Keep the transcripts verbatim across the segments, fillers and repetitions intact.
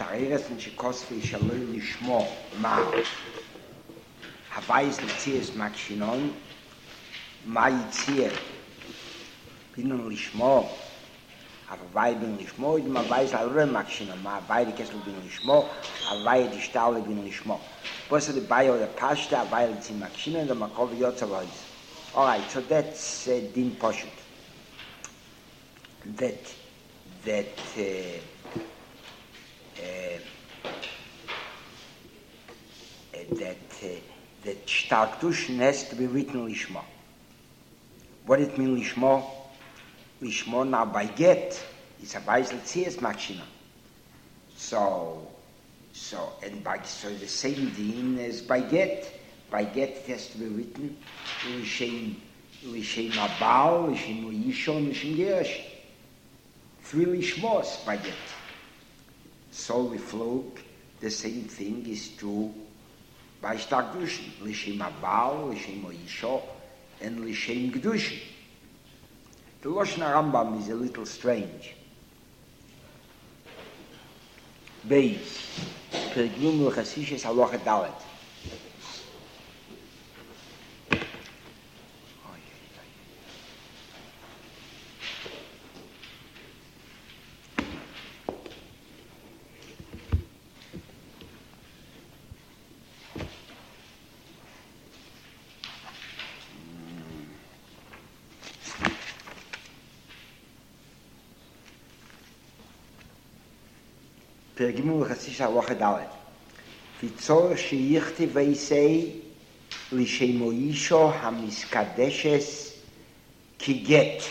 Shareres and Shikosvi Shalom Lishmo Ma Havais Litzias Makshinon Ma Yitzir Binon Lishmo Havai Bin Lishmo Idma Vais Alre Makshinon Ma Havai the Kessel Bin Lishmo Havai the Stale Bin Lishmo Bosa the Bayo the Pashta Havai Litzim Makshinon and the Makov Yotzavois. Alright, so that's uh, Din Poshut. That that uh, Uh, that uh, that Starkduschen has to be written Lishma. What it mean Lishma? Lishma now by get is a Beisel Tzias Machina. So so and by so the same din as by get. By get it has to be written Lishem Lishem Abal, Lishem Yishon, Lishem Gerash. Three Lishmos by get. So we flog, the same thing is true by Starkduschen. Lishem Abal, Lishem Yisho, and Lishem Gdushin. The Lashon Rambam is a little strange. Beis, Pergim L'Chasishes Halacha Dalet. Pergimu L'Chasishes Halacha Dalet. Vitzor sheyichti veisei L'Shemo Yisho hamiskadeshes kiget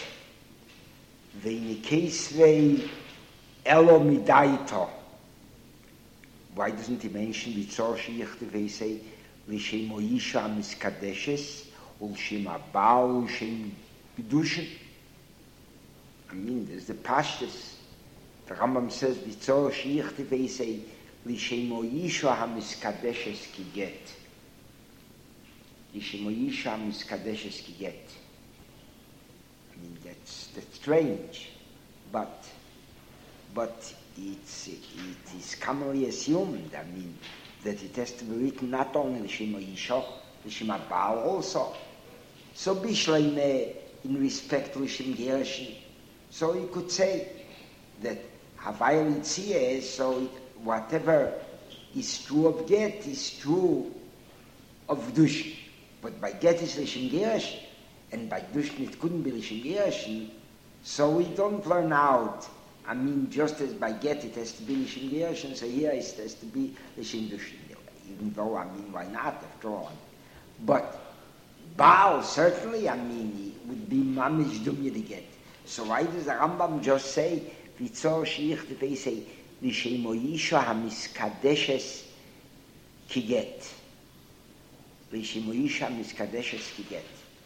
veinikesvei elo midaito. Why doesn't he mention Vitzor sheyichti veisei L'Shemo Yisho hamiskadeshes L'Shem Abal L'Shem Gdushin? I mean, there's the pashtus. The Rambam says, "Vitzor shichti veisei lishemo yisho hamiskadeshes kiget." Lishemo yisho hamiskadeshes kiget. I mean, that's that's strange, but but it's it is commonly assumed. I mean, that it has to be written not only lishemo yisho, lishemo abal also. So bishleime in respect to lishem gerashin. So you could say that Havai Litzia, so it, whatever is true of get is true of Gdushin. But by get is Lishem Gerashin, and by Gdushin it couldn't be Lishem Gerashin, so we don't learn out. I mean, just as by get it has to be Lishem Gerashin, so here it has to be Lishem Gdushin. Even though, I mean, why not, after all. But Baal, certainly, I mean, it would be Mamish Dumya to get. So why does the Rambam just say, Vitzor shichti veisei L'Shemo Yisho hamiskadeshes kiget. L'Shemo Yisho hamiskadeshes kiget.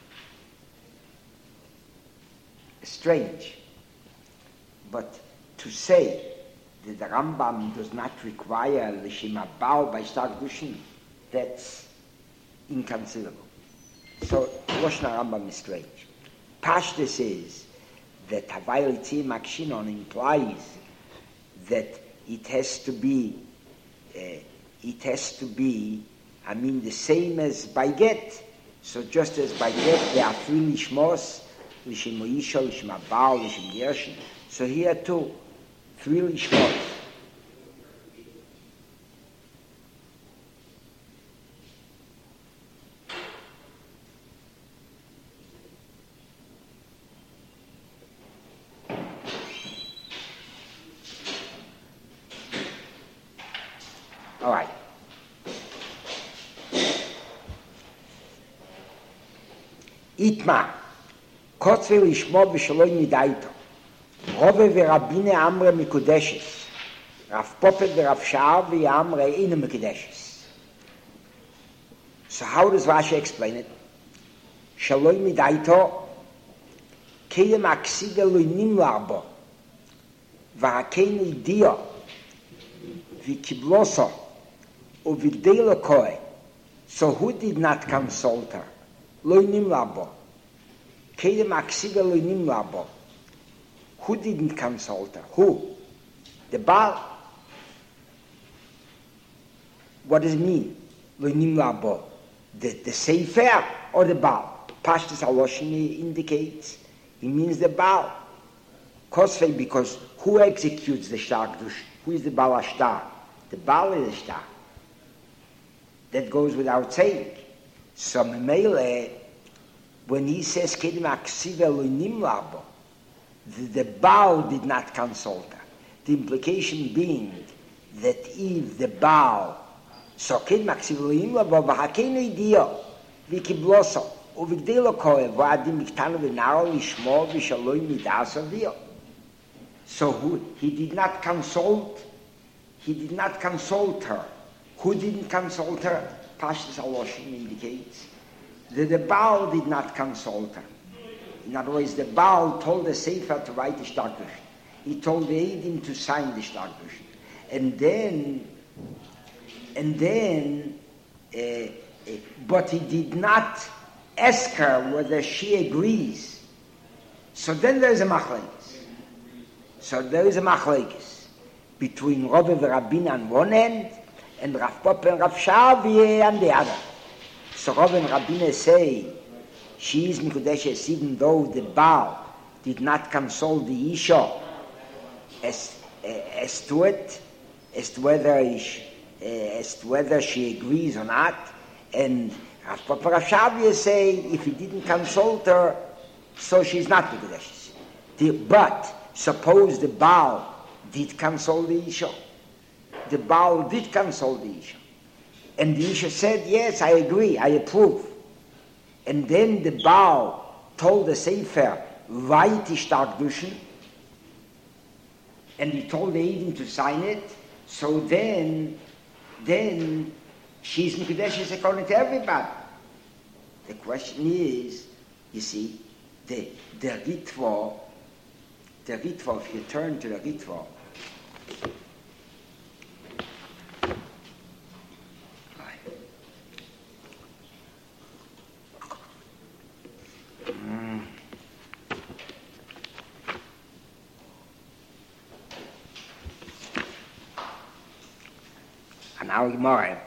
Strange. But to say that the Rambam does not require L'Shem Abal by Starkduschen, that's inconceivable. So Lashon Rambam is strange. Pashtus is that Havai Litzim Makshinon implies that it has to be, uh, it has to be, I mean, the same as by get. So just as by get, there are three lishmos, L'Shemo Yisho, L'Shem Abal, L'Shem Gerashin. So here too, three lishmos. All right. Itma, kotzve lishmo v'shaloi midaito. Rove v'rabine amre mikudeshes. Rav Popet v'Rav Sha'ar v'yamre ine mikudeshes. So how does Rashi explain it? Shaloi midaito, keim aksida lo nimlar bo, v'hakein idio, v'kibloso, uvidelo koe. So who did not consult her? Lo nimlar bo. Keim aksida lo nimlar bo. Who didn't consult her? Who? The Baal. What does it mean? Loinim labo. The, the Sefer or the Baal? Pashtus Aloshini indicates it means the Baal. Kosvei, because who executes the Shtar Kedush? Who is the Baal HaShtar? The Baal is the Shtar. That goes without saying. So Memele, when he says Kedim Aksive Loinim labo, the, the Baal did not consult her. The implication being that if the Baal so Kedim Aksive Loinim labo v'hakeinu idio v'kibloso uvigdelo kohe v'adim miktanu v'naro lishmo v'shaloi midas avio. So who, he did not consult, he did not consult her. Who didn't consult her? Pashtus Aloshim indicates that the Baal did not consult her. In other words, the Baal told the Sefer to write the Shtar Kedush. He told the Eidim to sign the Shtar Kedush. And then, and then, uh, uh, but he did not ask her whether she agrees. So then there is a machlekes. So there is a machlekes between Rav Rabin on one end and Rav Papa and Rav Shavi on the other. So Rav and Rabin say she is Mikudeshes even though the Baal did not consult the Isha as, uh, as to it, as to whether she, uh, as to whether she agrees or not. And Rav Papa Rav Shavi say if he didn't consult her, so she's not Mikudeshes. But suppose the Baal did consult the Isha. The Baal did consult the Isha. And the Isha said, yes, I agree, I approve. And then the Baal told the Sefer, write the Shtar Kedushin, and he told the Eidim to sign it, so then, then she's Mikudeshes according to everybody. The question is, you see, the, the Ritva, the Ritva, if you turn to the Ritva, mm. and now Gemara,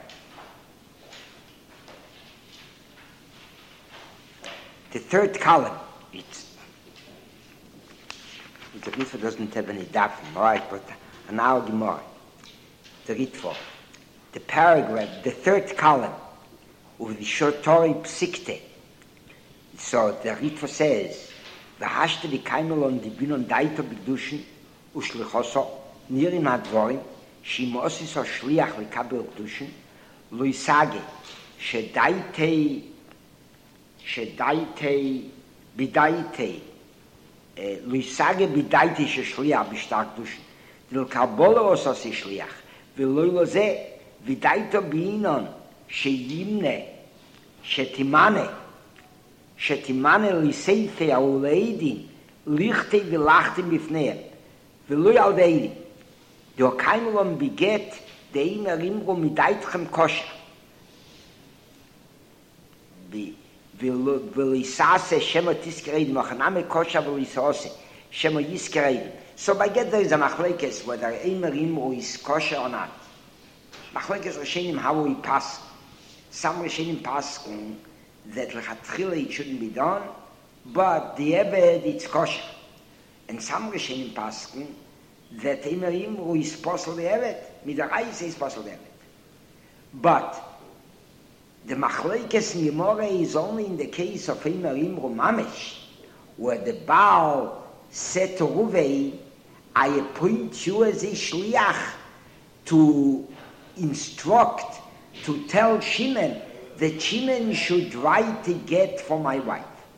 the third column, it's the Ritva doesn't have any dafim, all right, but an hour Gemara, the Ritva, the paragraph, the third column of the Shotori Psikte. So the Ritva says, "V'hashte v'kaimelon dibinon daito b'kedushin u'shlichoso nirim hadvorim shimosis o shliach l'kabel kedushin lo yisage shedaitei shedaitei bidaitei lo yisage bidaitei sheshliach b'shtar kedushin l'kabolo osos shliach v'lo loze v'daito b'inon sheyimne shetimane שתימנה ליסייפי האולאידים ליכתי ולחתי בפניהם ולא ילדאידים דו קיימלום ביגט דאים הרימרו מדייתכם קושה וליסעשה שמו תזכריידים מחנמי קושה וליסעשה שמו יזכריידים. So by get there is a machlekes whether ein rimru is kosher or not. Machlekes Rishonim how we pass. Some Rishonim pass that lechatchila it shouldn't be done, but the Ebed it's kosher. And some Rishonim paskin that Eimerim who is possible the Ebed, Midarais is possible the Ebed. But the Machlekes Nimore is only in the case of Eimerim Mamish, where the Baal said to Ruvei, I appoint you as a shliach to instruct, to tell Shimon that Shimon should write a get for my wife.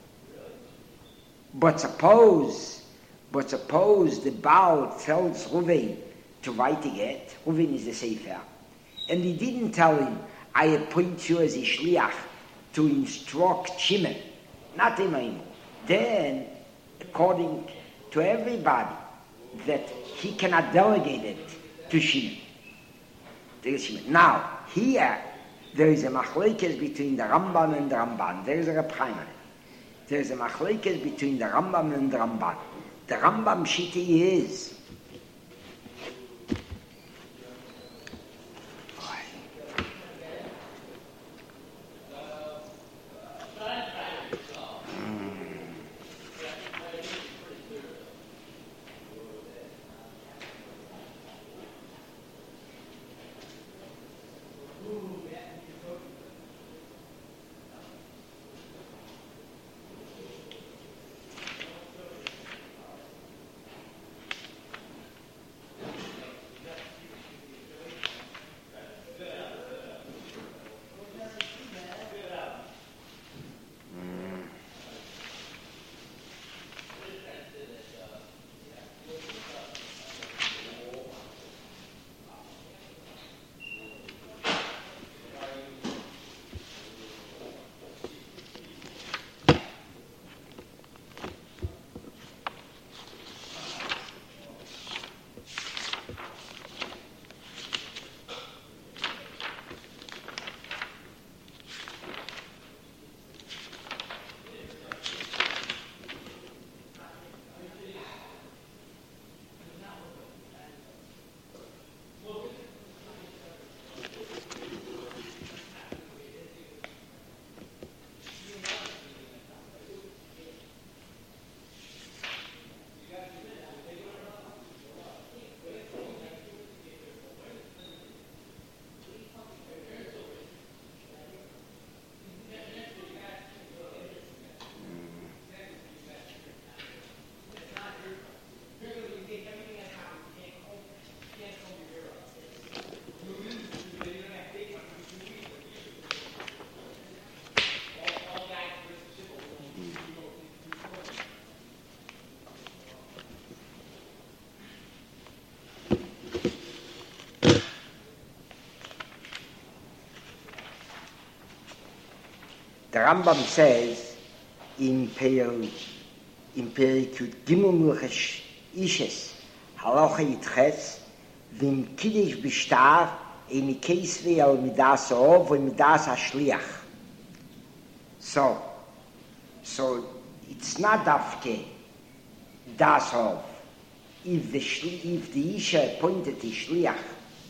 But suppose, but suppose the Baal tells Reuven to write a get, Reuven is the Sefer, and he didn't tell him, I appoint you as a shliach to instruct Shimon, not him anymore. Then, according to everybody, that he cannot delegate it to Shimon. Shimon. Now, here, there is a machlekes between the Rambam and the Ramban. There is a Reb Chaim on it. There is a machlekes between the Rambam and the Ramban. The Rambam shiti is The Rambam says in Peril, in Perikut Gimel Milchesh Ishes, Halacha Yitches, Vim Kiddush Bishtar, in case we al Midas Ov, and Midas HaShliach. So, so it's not Dafke, Das Ov. If the, if the Isha appointed the Shliach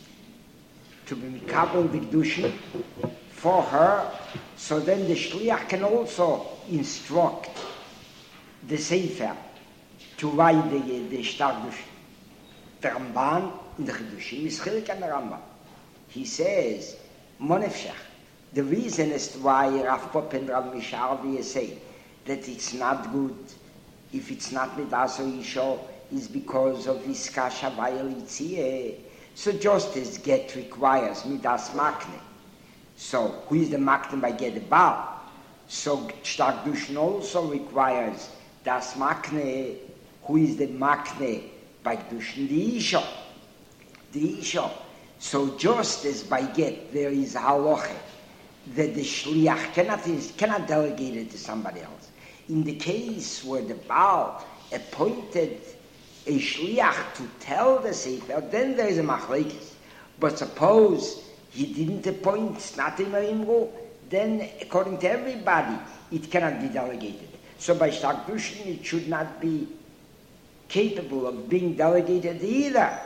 to be Mikabel the Kedushin for her, so then the Shliach can also instruct the Sefer to write the, the Shtar the Ramban in the Kedushim is Chilik and the Rambam. He says, Monefshach, the reason as to why Rav Pop and Rav Misharvi say that it's not good if it's not Midas or Isha is because of Iska Shavayel Yitziyeh. So just as Get requires Midas Makne. So who is the Makne by Get the Baal? So Shtar Kedushin also requires Das Makne. Who is the Makne by Kedushin? The Isha. The Isha. So just as by Get there is halacha that the Shliach cannot, cannot delegate it to somebody else. In the case where the Baal appointed a Shliach to tell the Sefer, then there is a machlekes. But suppose he didn't appoint Snatim Imru, then according to everybody, it cannot be delegated. So by Shtar Kedushin, it should not be capable of being delegated either.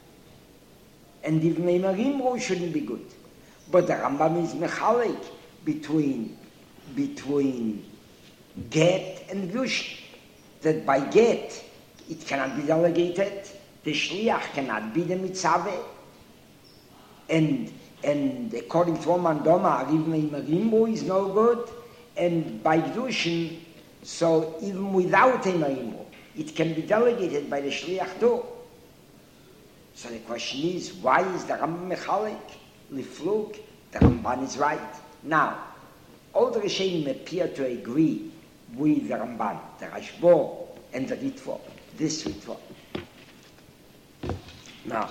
And if Meimar Imru shouldn't be good. But the Rambam is mechalik between, between Get and Kedushin. That by Get, it cannot be delegated. The Shliach cannot be the Mitzaveh. And and according to Oman Doma, Riv Meimar Imru is no good. And by Kedushin, so even without Meimar Imru, it can be delegated by the Shliach too. So the question is, why is the Rambam mechalik? Lifluk, the Ramban is right. Now, all the Rishonim appear to agree with the Ramban, the Rashbo, and the Ritva. This Ritva. Now,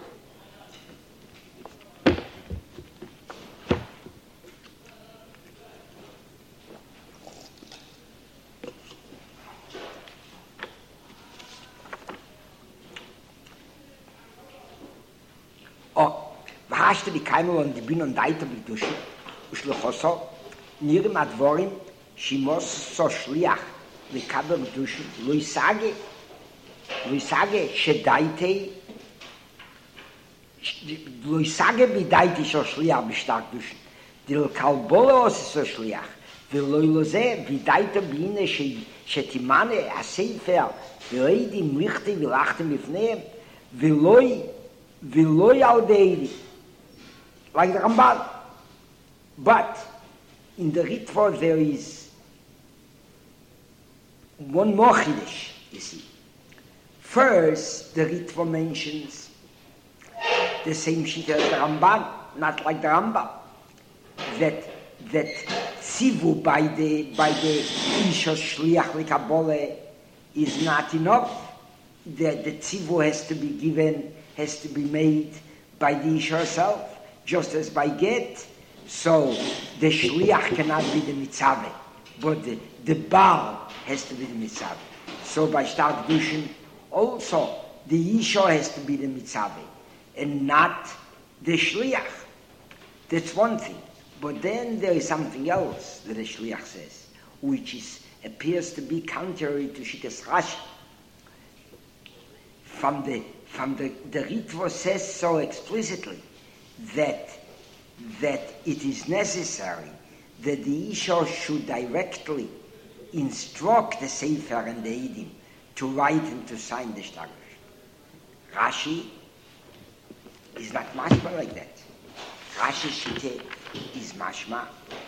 oh, hast du die Keimel und die Bin und Deiter beduschen, Ushluchoso, nirem Advorim, Shimos so Shliach, Lekabel beduschen, lo Isage, lo Isage, Shedaitei, lo Isage bidaiti so Shliach bestark duschen, dil Kalbolo so Shliach, ולא ילוזה, וידאית בינה שתימנה הספר, ולאידים ליכתי ולחתם לפניהם, ולא ולא ילדי, like the Ramban. But in the Ritva there is one more chiddush, you see. First, the Ritva mentions the same shit as the Ramban, not like the Rambam, that that tzivu by the by the Isha Shliach L'Kabole is not enough. That the tzivu has to be given, has to be made by the Isha herself, just as by Get. So the Shliach cannot be the Mitzaveh, but the, the Baal has to be the Mitzaveh. So by Shtar Kedushin, also the Isha has to be the Mitzaveh, and not the Shliach. That's one thing. But then there is something else that the Shliach says, which is appears to be contrary to Shittas Rashi. From the from the the Ritva says so explicitly that that it is necessary that the Isha should directly instruct the Sefer and the Eidim to write and to sign the Shtar. Rashi is not mashma like that. Rashi Shite is mashma.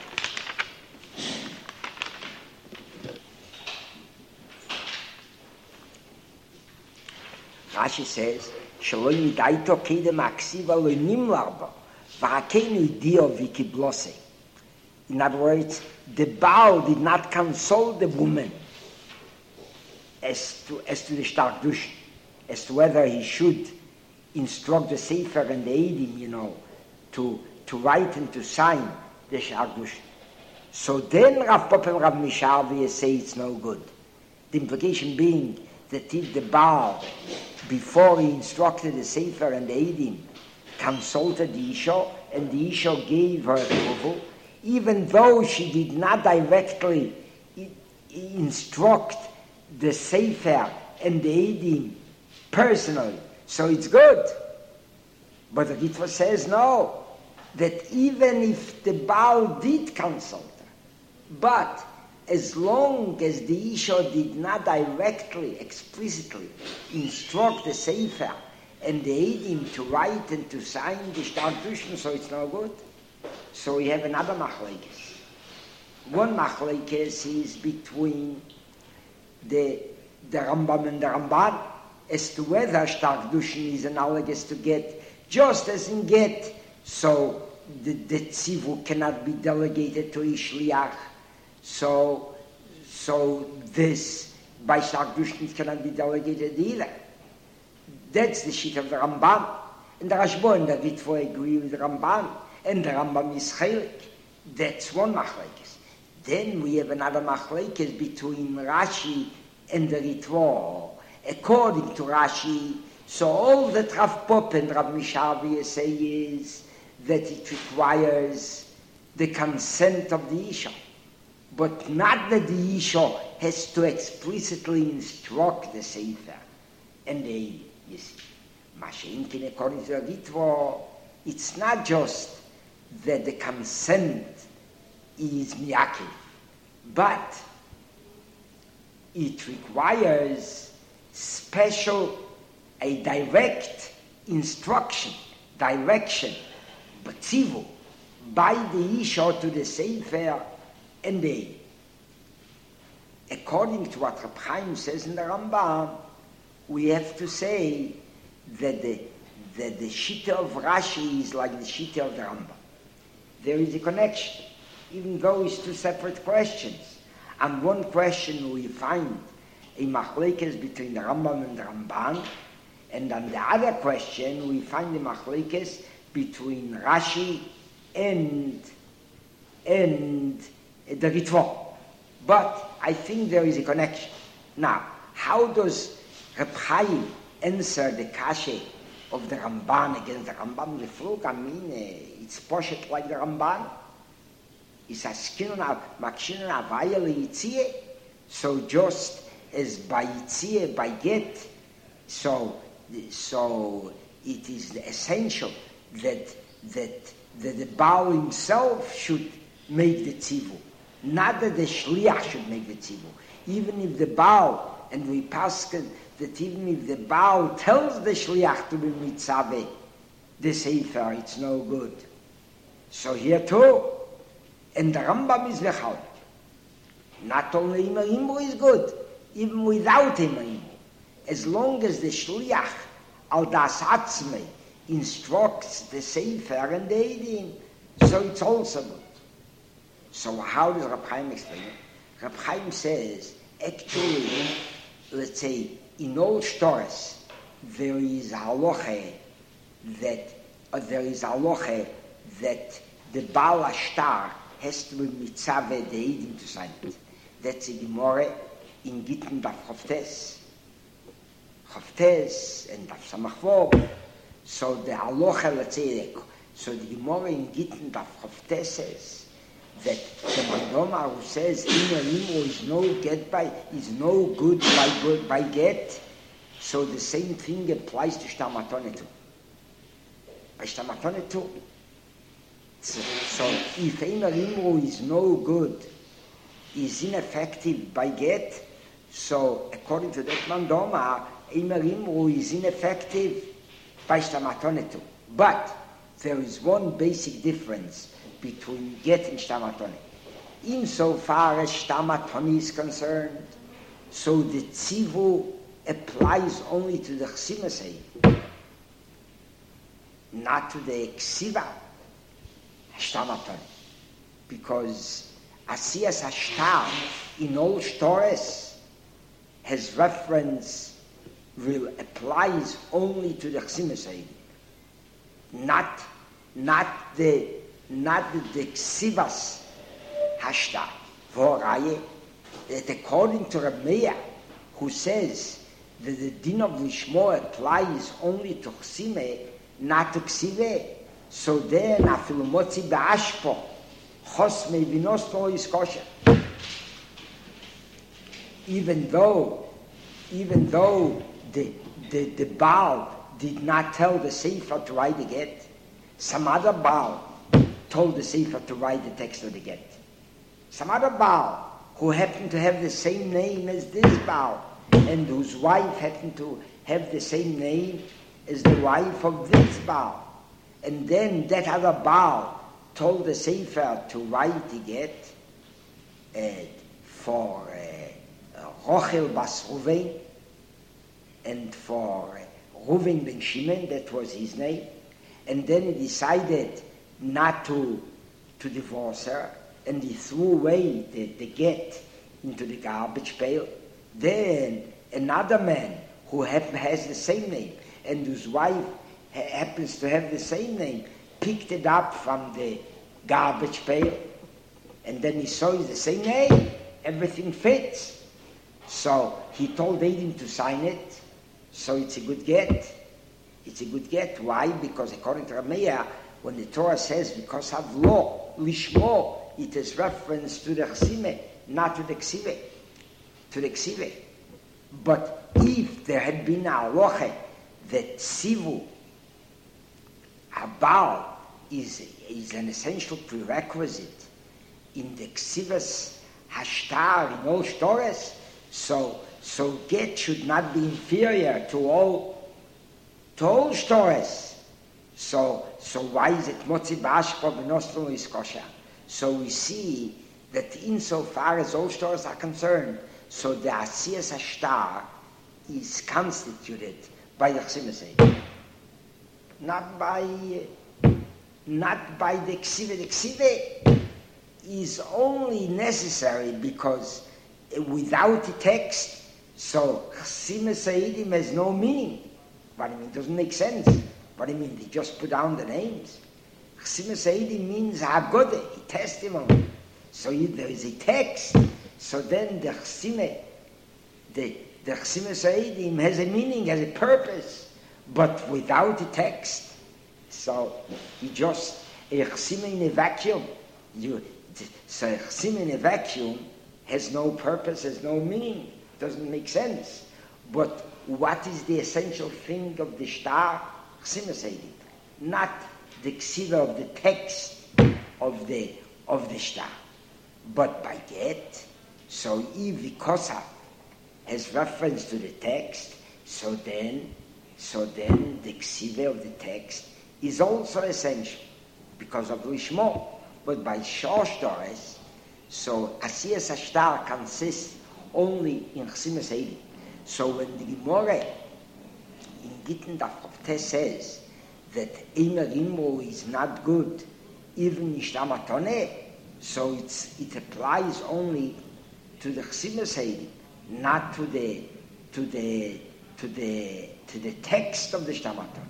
Rashi says, "Shelo yidaito kedem aksiva lo nimlarba, v'hakeinu dio v'kiblose." In other words, the Baal did not console the woman as to as to the Shtar Kedushin, as to whether he should instruct the Sefer and the Eidim, you know, to to write and to sign the Shtar Kedushin. So then Rav Pop and Rav Mishavi say it's no good. The implication being that if the Baal, before he instructed the Sefer and the Eidim, consulted the Isha, and the Isha gave her approval, even though she did not directly instruct the Sefer and the Eidim personally, so it's good. But the Ritva says no, that even if the Baal did consult her, but as long as the Isha did not directly, explicitly instruct the Sefer and the Eidim to write and to sign the Shtar Kedushin, so it's no good. So we have another machlekes. One machlekes is between the, the Rambam and the Ramban as to whether Shtar Kedushin is analogous to get, just as in get, so the, the tzivu cannot be delegated to a shliach. So, so this by Shtar Kedushin cannot be delegated either. That's the sheet of the Ramban. And the Rashba and the Ritva agree with the Ramban. And the Rambam is chaylik. That's one machlekes. Then we have another machlekes between Rashi and the Ritva. According to Rashi, so all that Rav Pop and Rav Mishavi say is that it requires the consent of the Isha, but not that the Isha has to explicitly instruct the Sefer and the, you see, Mashenkin, according to the Ritva, it's not just that the consent is miyakif, but it requires special, a direct instruction, direction, b'tzivu, by the Isha to the Sefer and the. According to what Reb Chaim says in the Rambam, we have to say that the that the Shita of Rashi is like the Shita of the Rambam. There is a connection, even though it's two separate questions. On one question we find a machlekes between the Rambam and the Ramban, and on the other question we find a machlekes between Rashi and and the Ritva. But I think there is a connection. Now, how does Reb Chaim answer the kashe of the Ramban against the Rambam? The flug, I mean, uh, it's poshet like the Ramban. It's a skin on makshin on avayel yitziyeh. So just as by yitziyeh, by get, so so it is essential that that that the Baal himself should make the tzivu, not that the shliach should make the tzivu. Even if the Baal, and we pass that even if the Baal tells the shliach to be mitzaveh, the sefer, it's no good. So here too, and the Rambam is lechal. Not only Imer Imru is good, even without Imer Imru. As long as the shliach al das atzmei instructs the sefer and the eidim, so it's also good. So how does Reb Chaim explain it? Reb Chaim says, actually, let's say, in all stores, there is a halacha that, uh, there is a halacha that the Baal Ashtar has to be mitzaveh the eidim to sign it. That's a Gemara in Gittin Daf Chavtes. Chavtes and Daf Samachvor. So the halacha, let's say, so the Gemara in Gittin Daf Chavtes says that the Mandoma who says Imer Imru is no get by is no good by good by get, so the same thing applies to Shtar Matone too. By Shtar Matone too. So, so if Imer Imru is no good, is ineffective by get, so according to that Mandoma, Imer Imru is ineffective by Shtar Matone too. But there is one basic difference between get and Shtar Matone. Insofar as Shtar Matone is concerned, so the tzivu applies only to the chsimasei, not to the ksiva Shtar Matone, because asiyas hashtar in all stores has reference, will applies only to the chsimasei, not not the not the ksivas hashtar. Voraye, that according to Reb Meir, who says that the din of lishmo applies only to chsime, not to ksive, so then afilu motzi be'ashpo, chos mevinos lo is kosher. Even though, even though the the the Baal did not tell the Sefer to write the get, some other Baal told the Sefer to write the text of the get. Some other Baal who happened to have the same name as this Baal, and whose wife happened to have the same name as the wife of this Baal. And then that other Baal told the Sefer to write the get uh, for uh, Rochel bas Ruven and for uh, Ruven ben Shimon, that was his name. And then he decided not to, to divorce her, and he threw away the, the get into the garbage pail. Then another man who have, has the same name and whose wife ha- happens to have the same name picked it up from the garbage pail, and then he saw it's the same name, everything fits. So he told Eidim to sign it, so it's a good get. It's a good get. Why? Because according to Rameya, when the Torah says because of law, lishmo, it is reference to the chsime, not to the ksive, to the ksive. But if there had been a halacha that sivu, habal, is is an essential prerequisite in the ksivas hashtar in all stores, so so get should not be inferior to all to all stores. So so why is it motzi b'ashko b'noslo is kosher? So we see that insofar as all stores are concerned, so the asiyas hashtar is constituted by the chsiv, not by not by the ksive. The ksive is only necessary because without the text, so chsiv seidim has no meaning. But I mean, it doesn't make sense. But I mean, they just put down the names. Chsiv seidim means hagode, testimony. So if there is a text, so then the chsiv, the the chsiv seidim has a meaning, has a purpose. But without the text, so you just a chsiv in a vacuum. You so a chsiv in a vacuum has no purpose, has no meaning, doesn't make sense. But what is the essential thing of the shtar? Chsiv seidim, not the ksiva of the text of the of the shtar, but by get. So if the kosa has reference to the text, so then so then the ksiva of the text is also essential because of lishmo. But by shosh dores, so asiyas hashtar consists only in chsiv seidim. So when the Gemara in Gittin Daf Tes says that Eimer Imro is not good, even Nishtamatone, so it's, it applies only to the Chsiv Seidim, not to the to the to the to the text of the Shtamaton.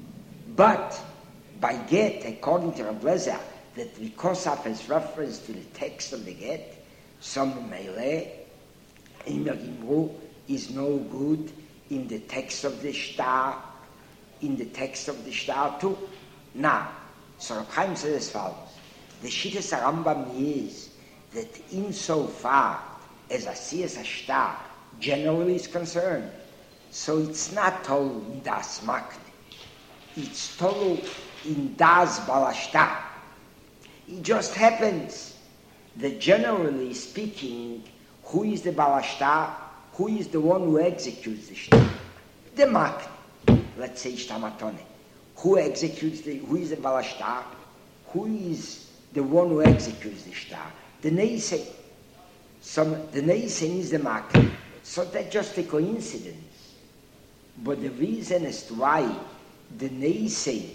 But by get, according to Rav Lezer, that because of its reference to the text of the get, some Meileh, Eimer Imro is no good in the text of the shtar, in the text of the shtar too. Now, so Reb Chaim says as follows: the Shittas Rambam is that insofar as asiyas hashtar generally is concerned, so it's not told in das makne, it's told in das balashtar. It just happens that generally speaking, who is the balashtar? Who is the one who executes the shtar? The makne, let's say shtamatone. Who executes the, who is the balashtar? Who is the one who executes the shtar? The neisen. Some, the neisen is the makne. So that's just a coincidence. But the reason as to why the neisen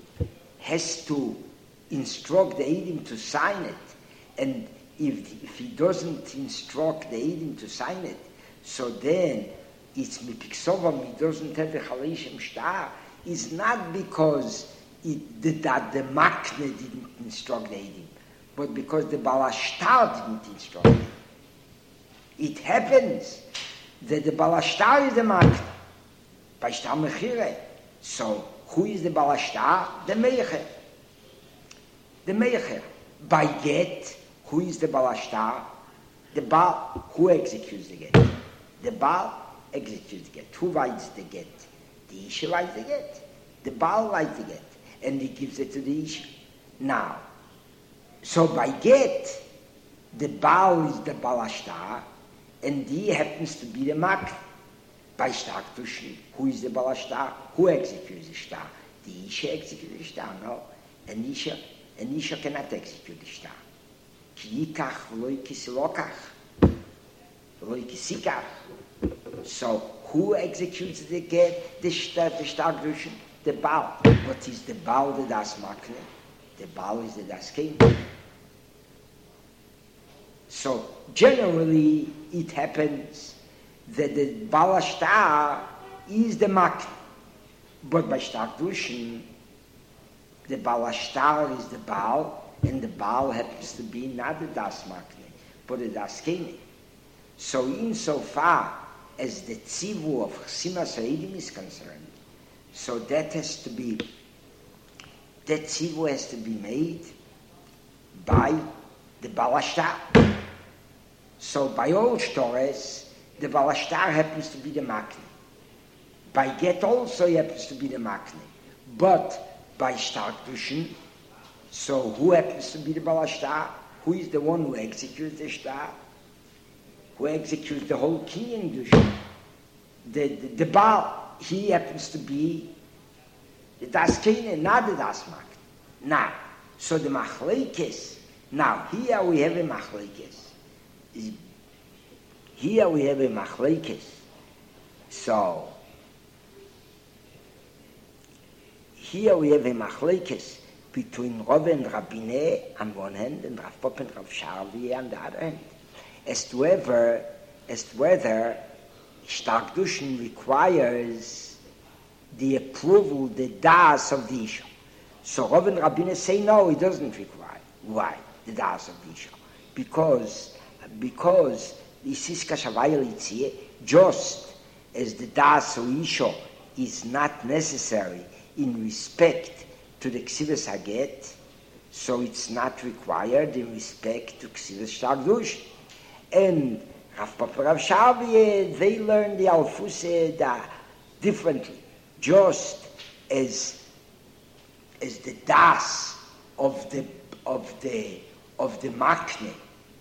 has to instruct the Eidim to sign it, and if, if he doesn't instruct the Eidim to sign it, so then it's mipiksovam, he doesn't have a chalishim shtar, is not because it, the, that the makne didn't instruct the Eidim, but because the Baal Hashtar didn't instruct him. It happens that the Baal Hashtar is the Makne, by Shtar Mechire. So, who is the Baal Hashtar? The Meicher. The Meicher. By get, who is the Baal Hashtar? The Baal. Who executes the get? The Baal executes the get. Who writes the get? The Isha writes the get. The Baal writes the get. And he gives it to the Isha. Now, so by get, the Baal is the Baal Hashtar, and he happens to be the Makne. By Shtar Kedushin, who is the Baal Hashtar? Who executes the Shtar? The Isha executes the Shtar, no. An Isha, an Isha cannot execute the Shtar. Ki yikach v'lo yikisilokach, v'lo yikisikach. So, who executes the get, the Shtar, the Shtar Kedushin? The Baal. What is the Baal, the Das Makne? The Baal is the Das King. So, generally, it happens that the Baal Hashtar is the Makne. But by Shtar Kedushin, the Baal Hashtar is the Baal, and the Baal happens to be not the Das Makne, but the Das King. So, insofar as the Tzivu of Chsimas Ha'edim is concerned, so that has to be, that Tzivu has to be made by the Baal Hashtar. So by all Shtores, the Baal Hashtar happens to be the Makne. By get also he happens to be the Makne. But by Shtar Kedushin, so who happens to be the Baal Hashtar? Who is the one who executes the Shtar? Who executes the whole Kinyan Kedushin? The, the, the Baal. He happens to be the Das Kine, not the Das Makne. Now, so the Machlekes, now here we have a Machlekes. Here we have a Machlekes. So, here we have a Machlekes between Rav and Rabbineh on one hand and Rav Pop and Rav Sharvi on the other hand. As to whether, as to whether Shtar Kedushin requires the approval, the das of the Isha. So Rav and Rabbineh say no, it doesn't require. Why? The das of the Isha. Because, because the Siska Shavayel Yitziyeh, just as the das of Isha is not necessary in respect to the Ksivas Haget, so it's not required in respect to Ksivas Shtar Kedushin. And Rav Papa, Rav Sharvi, they learn the Alfuseh differently. Just as as the das of the of the of the Makne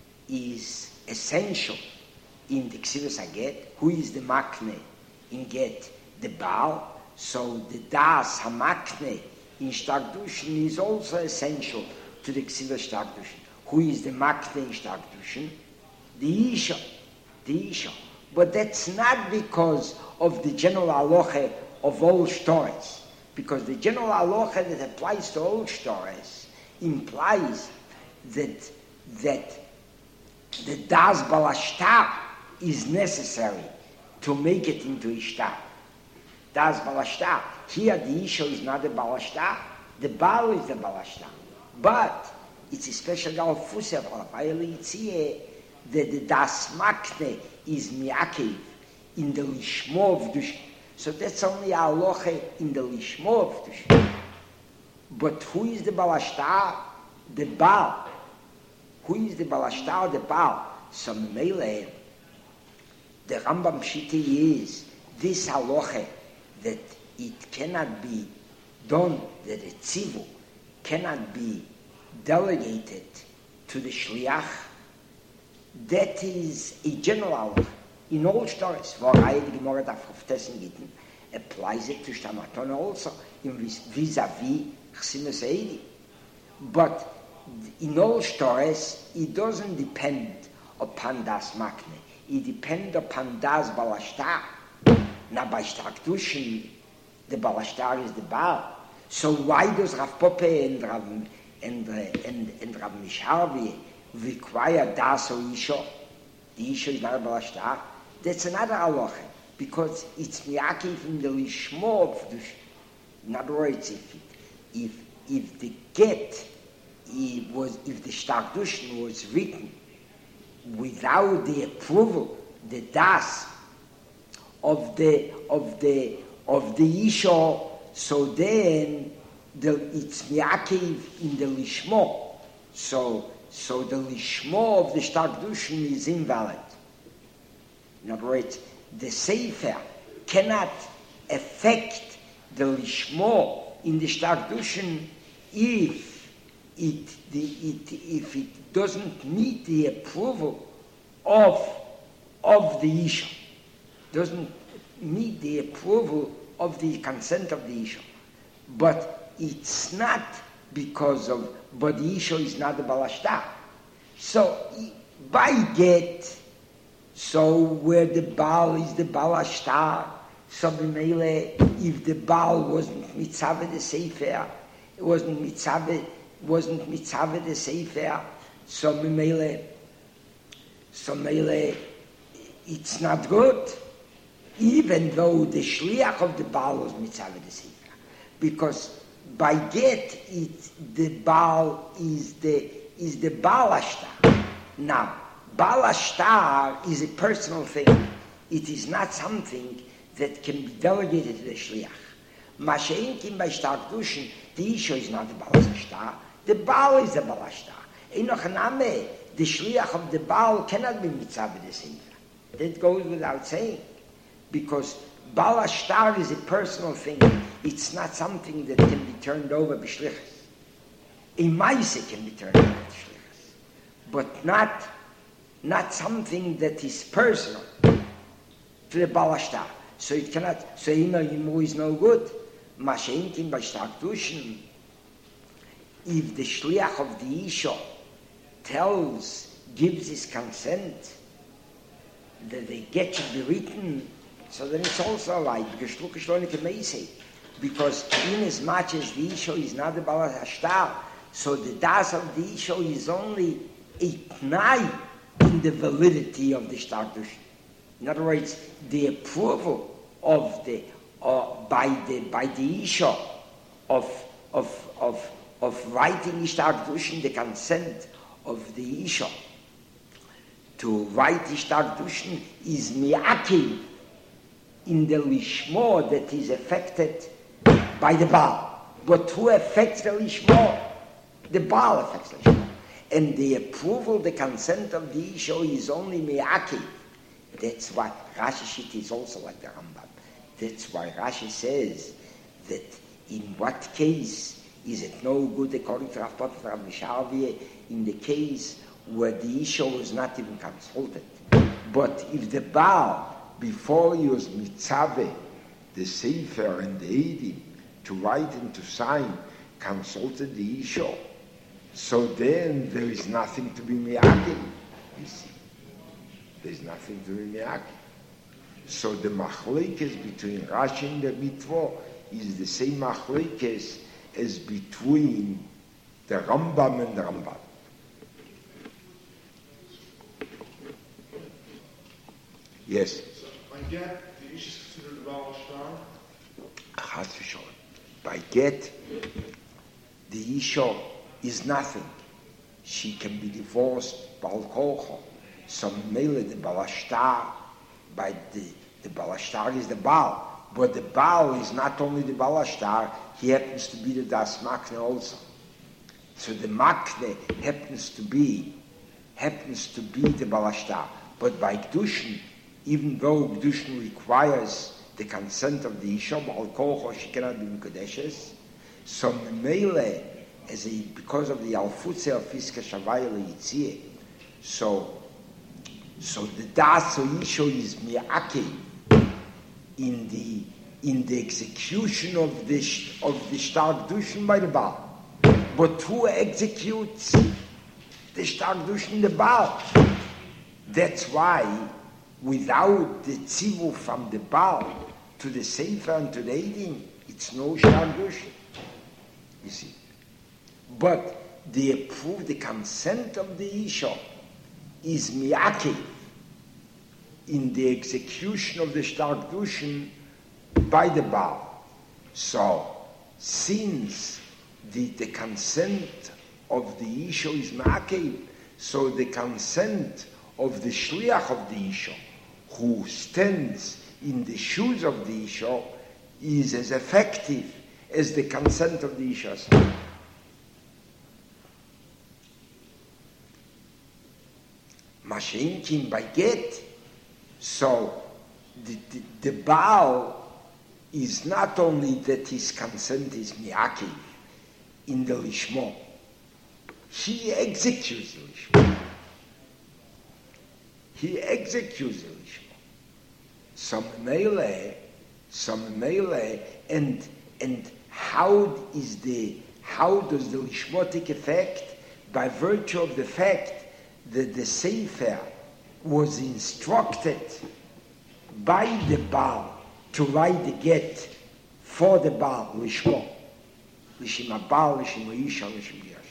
is essential in the Ksivas Haget, who is the Makne in Get? The Baal. So the das Hamakne in Shtar Kedushin is also essential to the Ksivas Shtar Kedushin. Who is the Makne in Shtar Kedushin? The Isha. The Isha. But that's not because of the general halacha of all Shtores. Because the general halacha that applies to all Shtores implies that that the Das Baal Hashtar is necessary to make it into Ishtar. Das Baal Hashtar. Here the Isha is not the Baal Hashtar, the Baal is the Baal Hashtar. But it's a special Galfuseh of Hayeli Yitziyeh that the Das Makne is Miakev in the Lishmo of Kedushin. So that's only a halacha in the Lishmo of Kedushin. But who is the Baal Hashtar? The Baal. Who is the Baal Hashtar? The Baal. So Mele, the Rambam Shiti is this halacha that it cannot be done, that the Tzivu cannot be delegated to the Shliach. That is a general halacha. In all stories, Voraya the Gemara Daf Haftessen Gitten applies it to Shtar Matona also, in vis-a-vis Chsimas Ha'edim. But in all stories, it doesn't depend upon Das Makne. It depends upon Das Baal Hashtar. Now by Shtar Kedushin, the Baal Hashtar is the Baal. So why does Rav Pope and Rav, and, uh, and, and Rav Misharvi require Das or Isha? The Isha is not a Baal Hashtar. That's another halacha, because it's miyakev in the lishmo of the. In other words, if, it, if if the get it was, if the Starkdushin was written without the approval, the das of the of the of the Isha, so then the, it's miakiv in the lishmo. So so the lishmo of the Starkdushin is invalid. In other words, the sefer cannot affect the lishmo in the Starkdushin if it, the, it if it doesn't meet the approval of of the Isha, doesn't meet the approval of the consent of the Isha. But it's not because of, but the Isha is not the Balashtar. So by get, so where the Baal is the Balashtar, so b'meile, if the Baal wasn't mitzaveh the Sefer, it wasn't mitzaveh, wasn't mitzaveh the Sefer, so b'meile, so b'meile, it's not good, even though the shliach of the Baal was mitzaveh the Sefer, because by get it, the Baal is the is the Balashtar. Now, Balashtar is a personal thing. It is not something that can be delegated to the shliach. Masha'inkim by Starkdushin, the Isha is not the Balashtar. The Baal is the Balashtar. Einochaname, the shliach of the Baal cannot be mitzaveh the Sefer. That goes without saying, because Balashtar is a personal thing. It's not something that can be turned over b'shlichus. A maise can be turned over b'shlichus, but not not something that is personal to the Balashtar. So it cannot. So Ina Yimu is no good. Masha'inkim by Starkdushin. If the shliach of the Isha tells, gives his consent that the get should be written, so then it's also alike, because because in as much as the Isha is not the Balashtar, so the das of the Isha is only a t'nai in the validity of the Starkdushin. In other words, the approval of the uh, by the by the Isha of of of of writing Starkdushin, the consent of the Isha to write Starkdushin is mi'akiv in the lishmo that is affected by the Baal. But who affects the lishmo? The Baal affects the lishmo. And the approval, the consent of the Isha is only mi'akiv. That's what Rashi Shit is also like the Rambam. That's why Rashi says that in what case is it no good, according to Rav Papa Rav Mishavie, in the case where the Isha was not even consulted. But if the Baal, before he was mitzaveh, the Sefer and the Eidim, to write and to sign, consulted the Isha, so then there is nothing to be mi'akim, you see. There's nothing to be mi'akim. So the machlekes between Rashi and the Mitvo is the same machlekes as between the Rambam and the Rambam. Yes. So by get, the Ish is considered the Balashtar? Chas v'sholem. By get, the Isha is nothing. She can be divorced, Baal Kocha. So mele the Balashtar, by the, the Balashtar is the Baal. But the Baal is not only the Balashtar, he happens to be the Das Makne also. So the Makne happens to be, happens to be the Balashtar. But by Gdushin, even though Gdushin requires the consent of the Isha, Baal Kocha, she cannot be Mikudeshes. So mele, as a, because of the Alfutze of Fiska Shavayla Yitzie, so so the Das of Isha is mi'akeh in the in the execution of the of the Shtar Gdushin by the Baal. But who executes the Shtar Gdushin, the Baal? That's why without the tzivu from the Baal to the Sefer and to the Eidim, it's no Shtar Gdushin. You see. But the approved, the consent of the Isha is mi'akev in the execution of the Shtar Gdushin by the Baal. So, since the, the consent of the Isha is Ma'akev. So the consent of the Shliach of the Isha, who stands in the shoes of the Isha, is as effective as the consent of the Isha. Mashenkin by get, so the, the, the Baal is not only that his consent is Mi'akev in the Lishmo, he executes the Lishmo. He executes the Lishmo. Some melee, some melee, and and how is the how does the Lishmo take effect? By virtue of the fact that the Sefer was instructed by the Baal to write the get for the Baal, Lishmo. Lishim Baal, Lishim Isha, Lishim Yash.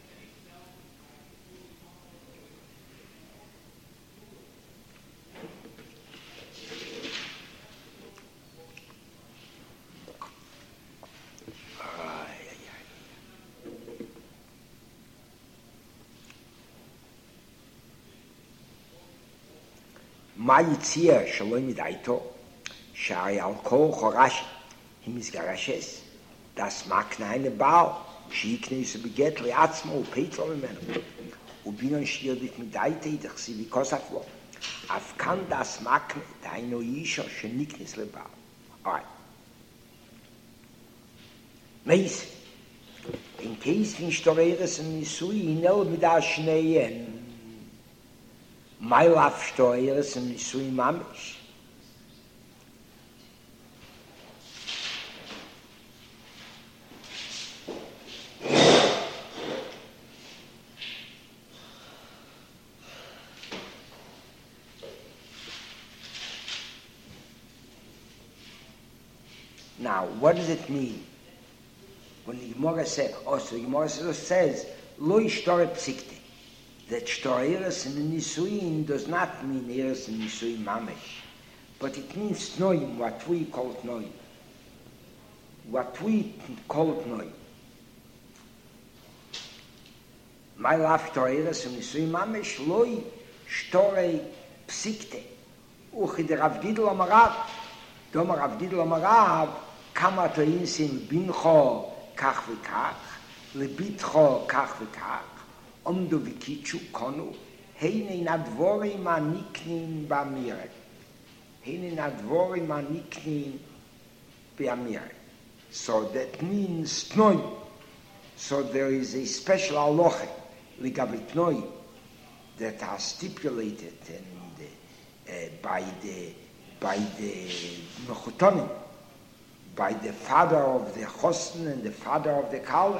מה יציע שלא מדעיתו, שהרי על כל חורש היא מסגרשס, das מקנה eine Baal, שיקנס בגט לעצמו ופטרו ממנו, ובינו שתיר דיך מדעיתה איתך סיבי כוסף לו, אף כאן das מקנה, דהיינו אישו שנקנס לבעל. Alright. מייס, in case von Storeres und Nisui, inel mit der Schneien, my love Storeres und Nisui Mamisch. Now, what does it mean? When the Gemara says, also the Gemara says, lo ishtore psikte, that shtore eres and nisuin does not mean eres and nisuin mamesh, but it means noim, what we call noim. What we call noim. My love shtore eres and nisuin mamesh, lo ishtore psikte. Uch der Rav Gidl amarav, domer Rav Gidl amarav, kama toinsim bincho, כך וכך, לביטחו כך וכך, עומדו וקיצ'ו קונו, הנה הדבורים הנקנים באמירה. הנה הדבורים הנקנים באמירה. So that means tnoi. So there is a special halacha, לגבי tnoi, that are stipulated and, uh, by the by the mechutonim, by the father of the Chosn and the father of the Kale.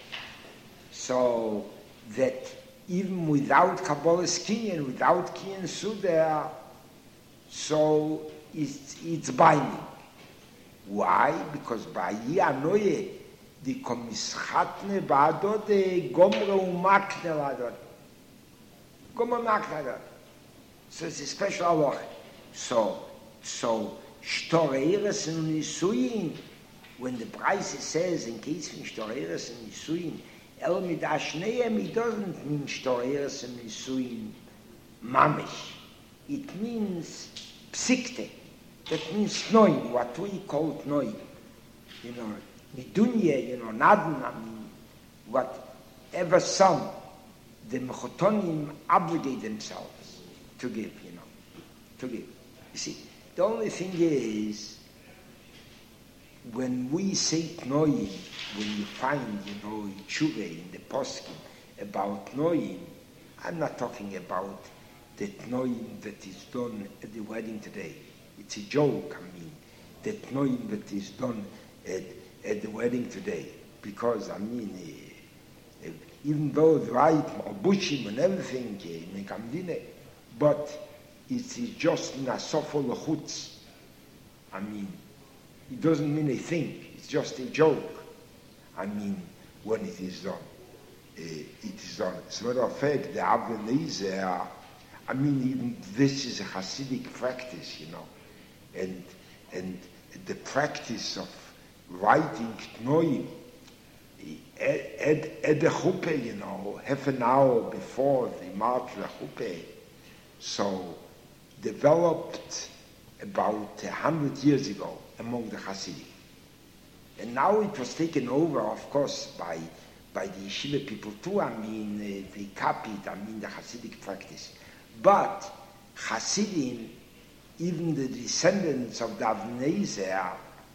So that even without Kabbalah's Kinyan, without Kinyan Suda, so it's, it's binding. Why? Because by Yanoye, the Komischatne Bado de Gomre Umakne Ladot. Gomre Umakne Ladot. So it's a special halacha. So, so, Shtoreres and Nisuin, when the price says in case of Shtoreres and Nisuin, El Midashneem, it doesn't mean Shtoreres and Nisuin Mamish. It means Psikte. That means Tnoim, what we call Tnoim. You know, Midunye, you know, Nadan, I mean, whatever sum the Mechotonim obligate themselves to give, you know, to give. You see, the only thing is, when we say Tnoim, when you find, you know, Tshuve in the Poskim about Tnoim, I'm not talking about the Tnoim that is done at the wedding today. It's a joke, I mean, the Tnoim that is done at, at the wedding today. Because, I mean, uh, uh, even though the right, Bushim and everything, uh, but it is just nasofo lechutz. I mean, it doesn't mean a thing. It's just a joke. I mean, when it is done, uh, it is done. As a matter of fact, the Avnei, I mean, even this is a Hasidic practice, you know, and and the practice of writing Tnoim, uh, at, at, at the chuppah, you know, half an hour before the march of the chuppah, so developed about a hundred years ago among the Hasidim. And now it was taken over, of course, by by the yeshiva people too. I mean, uh, they copied, I mean, the Hasidic practice. But Hasidim, even the descendants of the Avnei Nezer,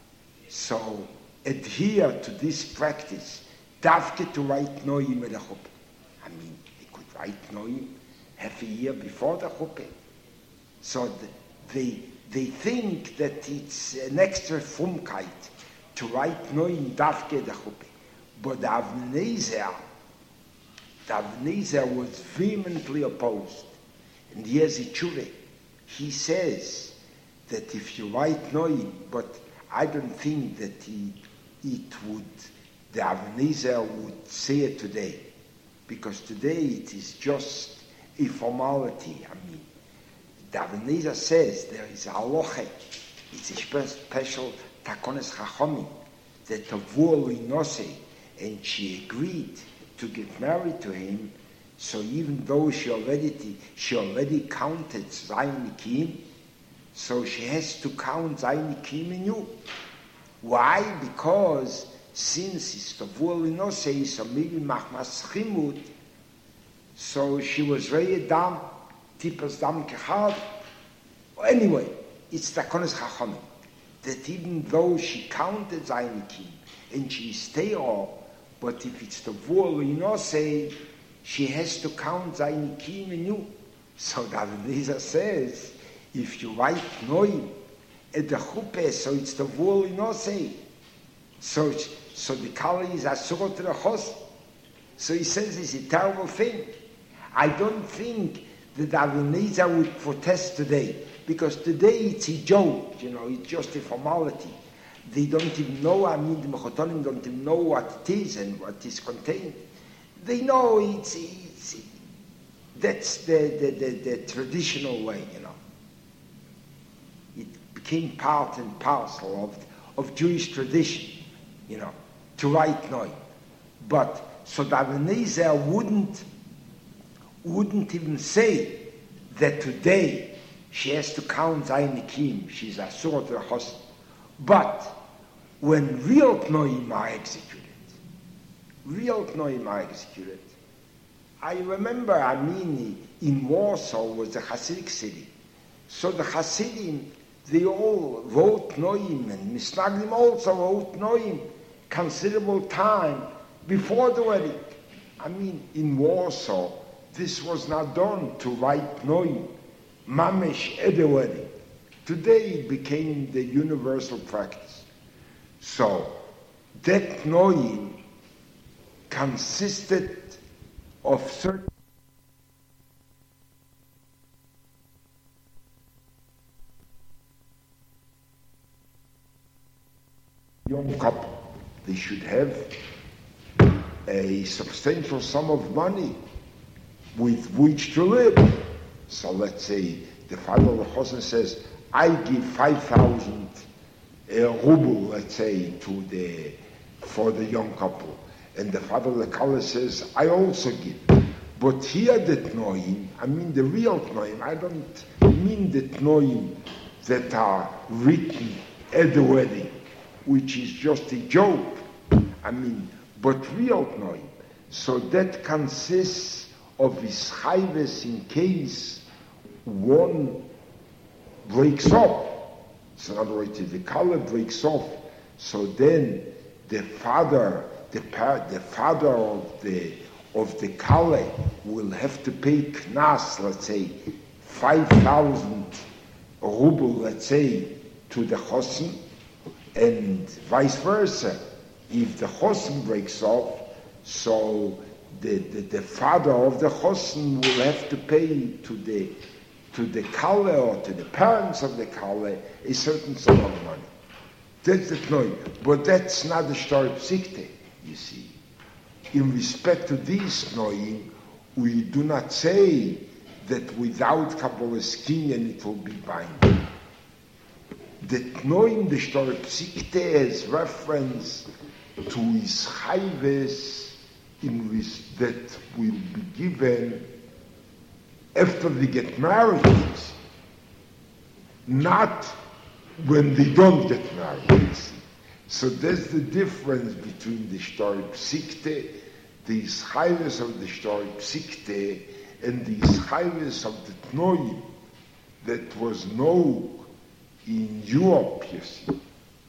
so adhere to this practice, davke to write noim at the chuppah. I mean, they could write noim half a year before the chuppah. So the, they they think that it's an extra frumkeit to write noim davke the chuppah. But the Avnei Nezer, the Avnei Nezer was vehemently opposed. And here's a tshuva. He says that if you write noim, but I don't think that he, it would, the Avnei Nezer would say it today. Because today it is just a formality. I mean, the Avnei Nezer says there is a halacha, it's a special takones chachomim, that a vur linose, and she agreed to get married to him. So even though she already she already counted Zayin Nikim, so she has to count Zayin Nikim in you. Why? Because since it's the vur linose, so maybe machmas chimut, so she was very dam, tipas dam kechad. Anyway, it's takones chachomim that even though she counted Zayin Nikim and she stay all, but if it's the vur linose, she has to count Zayin Nikim in you. So the Avnei Nezer says, if you write noim at the chuppah, so it's the vur linose. So so the kala is asur to the chos. So he says it's a terrible thing. I don't think that the Avnei Nezer would protest today, because today it's a joke, you know, it's just a formality. They don't even know, I mean, the Mechotonim don't even know what it is and what is contained. They know it's, it's that's the, the, the, the traditional way, you know. It became part and parcel of, of Jewish tradition, you know, to write noim. But so the Avnei Nezer wouldn't, wouldn't even say that today she has to count Zayin Nikim, she's asur to the chos. But when real Pnoim are executed, real Pnoim are executed, I remember, I mean, in Warsaw was a Hasidic city. So the Hasidim, they all wrote Noim, and Misnagdim also wrote Noim considerable time before the wedding. I mean, in Warsaw, this was not done to write Noim, Mamesh at the wedding. Today it became the universal practice. So that noim consisted of certain young couple. They should have a substantial sum of money with which to live. So let's say the father of the chosen says, I give five thousand uh, ruble, let's say, to the for the young couple, and the father of the kala says, I also give. But here the tnoim, I mean the real tnoim. I don't mean the tnoim that are written at the wedding, which is just a joke. I mean, but real tnoim. So that consists of ischayves in case one breaks off. So in other words, if the color breaks off, so then the father, the par- the father of the of the color will have to pay knas, let's say, five thousand ruble, let's say, to the chosen, and vice versa. If the chosen breaks off, so the, the, the father of the chosen will have to pay to the to the kala or to the parents of the kala a certain sum of money. That's the tnoim. But that's not the shtar psikte, you see. In respect to these tnoim, we do not say that without Kabbalah's kinyan it will be binding. The tnoim, the shtar psikte, has reference to his chayves in which that will be given after they get married, not when they don't get married. So that's the difference between the Shtori Psikte, the Ischayves of the Shtori Psikte, and the Ischayves of the Tnoim that was known in Europe, you see.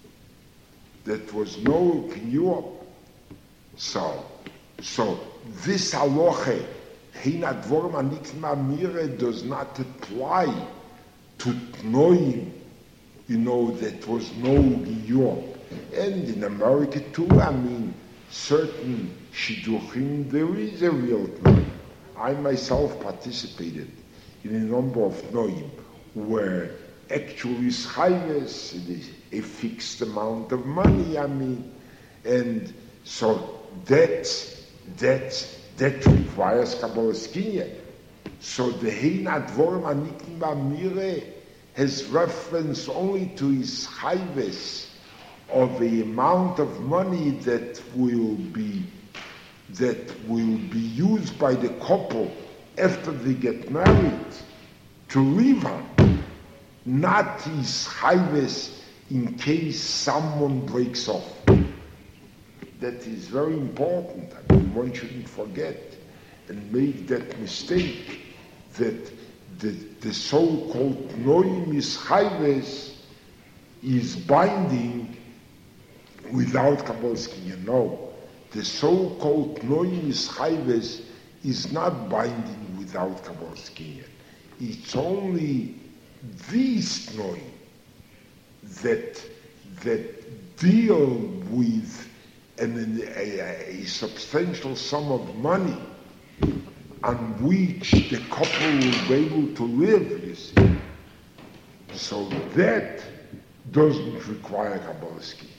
That was known in Europe. So, so this halacha, Hina Dvorim Aniklim Amire, does not apply to Tnoim, you know, that was known in Europe. And in America too, I mean, certain shidduchim, there is a real Tnoim. I myself participated in a number of Tnoim where actually chayves, it is a fixed amount of money, I mean, and so that, that, that requires Kabbalas Kinyan. So the Hein Advorim Anikim B'Amire has reference only to his chayves of the amount of money that will be that will be used by the couple after they get married to live on, not his chayves in case someone breaks off. That is very important. I mean, one shouldn't forget and make that mistake that the, the so-called Noim is chayves is binding without Kabbalas Kinyan. No, the so-called Noim is chayves is not binding without Kabbalas Kinyan. It's only these Noim that that deal with an, a, a substantial sum of money on which the couple will be able to live, you see. So that doesn't require Kabbalas Kinyan.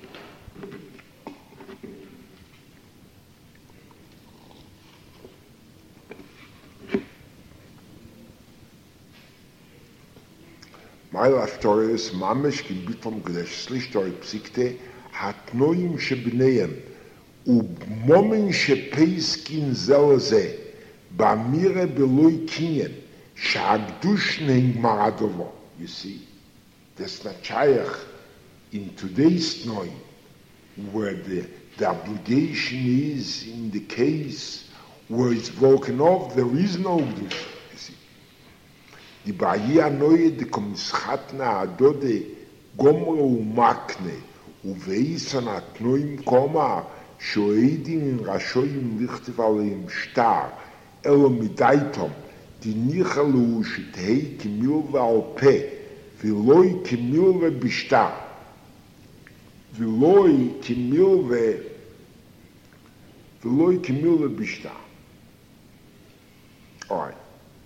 Maila Shtoris Mamesh ki bitom gdeshli Shtori Psikte hatnoim shebneim umomen shepeiskin zelze bamire beloi kinyen shagdush neing maradovo. You see, that's not chayach in today's Noim, where the, the obligation is in the case where it's broken off, there is no gdush. Die Bahia Neue, die Komischatna Adode, Gomre Umakne, Uveisan Atnoim Koma, Shoedin in Rashoim Lichtiv Aleim Star, Elo Midaitom, die Nichalu Shithei Kimilve Alpe, Viloi Kimilve Bishtar, Viloi Kimilve, Viloi Kimilve Bishtar. All right.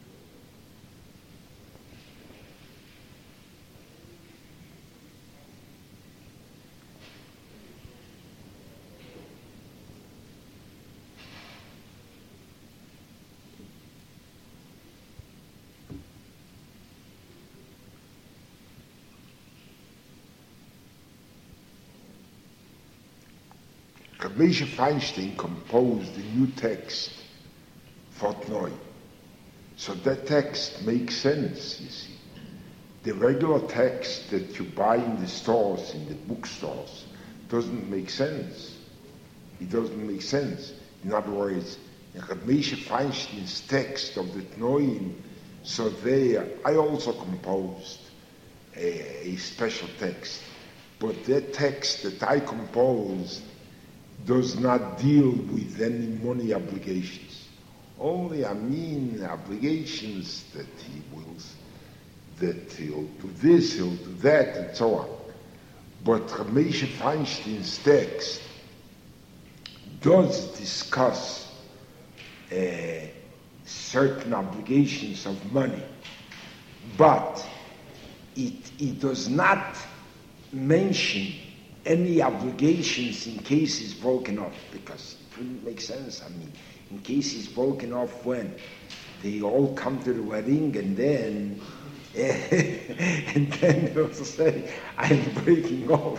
Moshe Feinstein composed a new text for Tnoi. So that text makes sense, you see. The regular text that you buy in the stores, in the bookstores, doesn't make sense. It doesn't make sense. In other words, in Moshe Feinstein's text of the Tnoim, so there, I also composed a, a special text. But that text that I composed does not deal with any money obligations. Only, I mean, obligations that he will, that he'll do this, he'll do that, and so on. But Moshe Feinstein's text does discuss uh, certain obligations of money, but it, it does not mention any obligations in case it's broken off, because it wouldn't make sense. I mean, in case it's broken off when they all come to the wedding and then and then they'll say, I'm breaking off.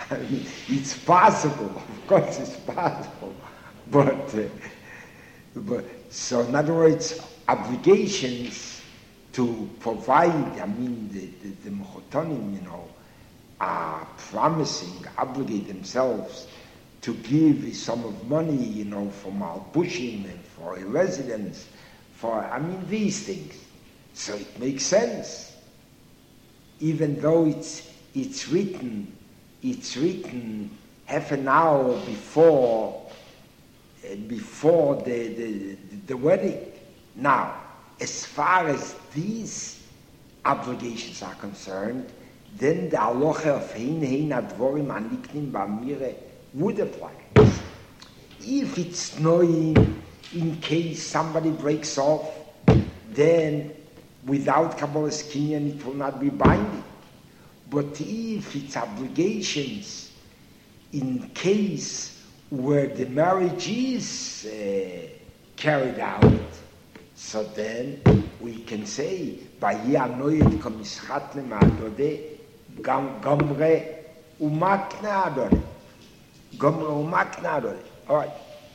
I mean, it's possible, of course it's possible, but, uh, but so in other words, obligations to provide, I mean, the, the, the Mechotonim, you know, are promising, obligate themselves to give a sum of money, you know, for Malbushim and for a residence, for, I mean, these things. So it makes sense. Even though it's, it's written, it's written half an hour before, uh, before the, the, the wedding. Now, as far as these obligations are concerned, then the halacha of hein hein advorim aniknim b'amire would apply. If it's knowing, in case somebody breaks off, then without Kabbalah's Kinyan it will not be binding. But if it's obligations, in case where the marriage is uh, carried out, so then we can say, Bayi anoyed komischat le'ma'adode gomre umakna adore. Gomre umakna adore. All right.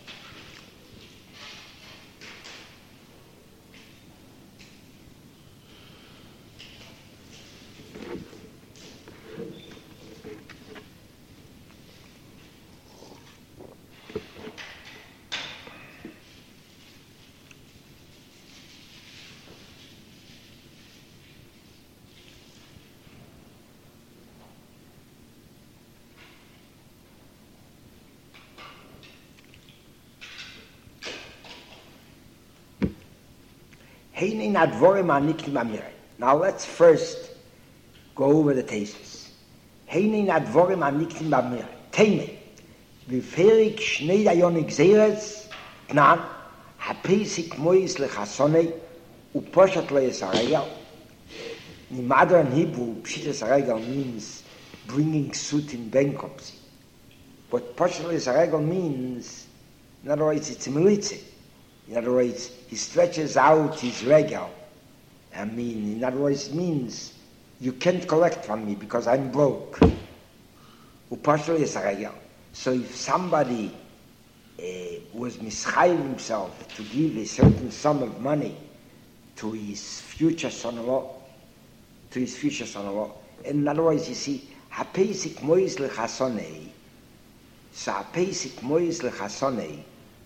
Now let's first go over the thesis. Heinin advorim aniktim b'amire. Teine. V'ferik shnei dayonik zeres knan hapesik mois lechasonei uposhat lo yisarayel. In modern Hebrew, pshit yisarayel means bringing suit in bankruptcy. But poshat lo yisarayel means, in other words, it's a military. In other words, he stretches out his regal. I mean, in other words, it means you can't collect from me because I'm broke. So if somebody uh, was mischayiv himself to give a certain sum of money to his future son-in-law, to his future son-in-law, and in other words, you see, hapesik mois lechasonei, so hapesik mois lechasonei,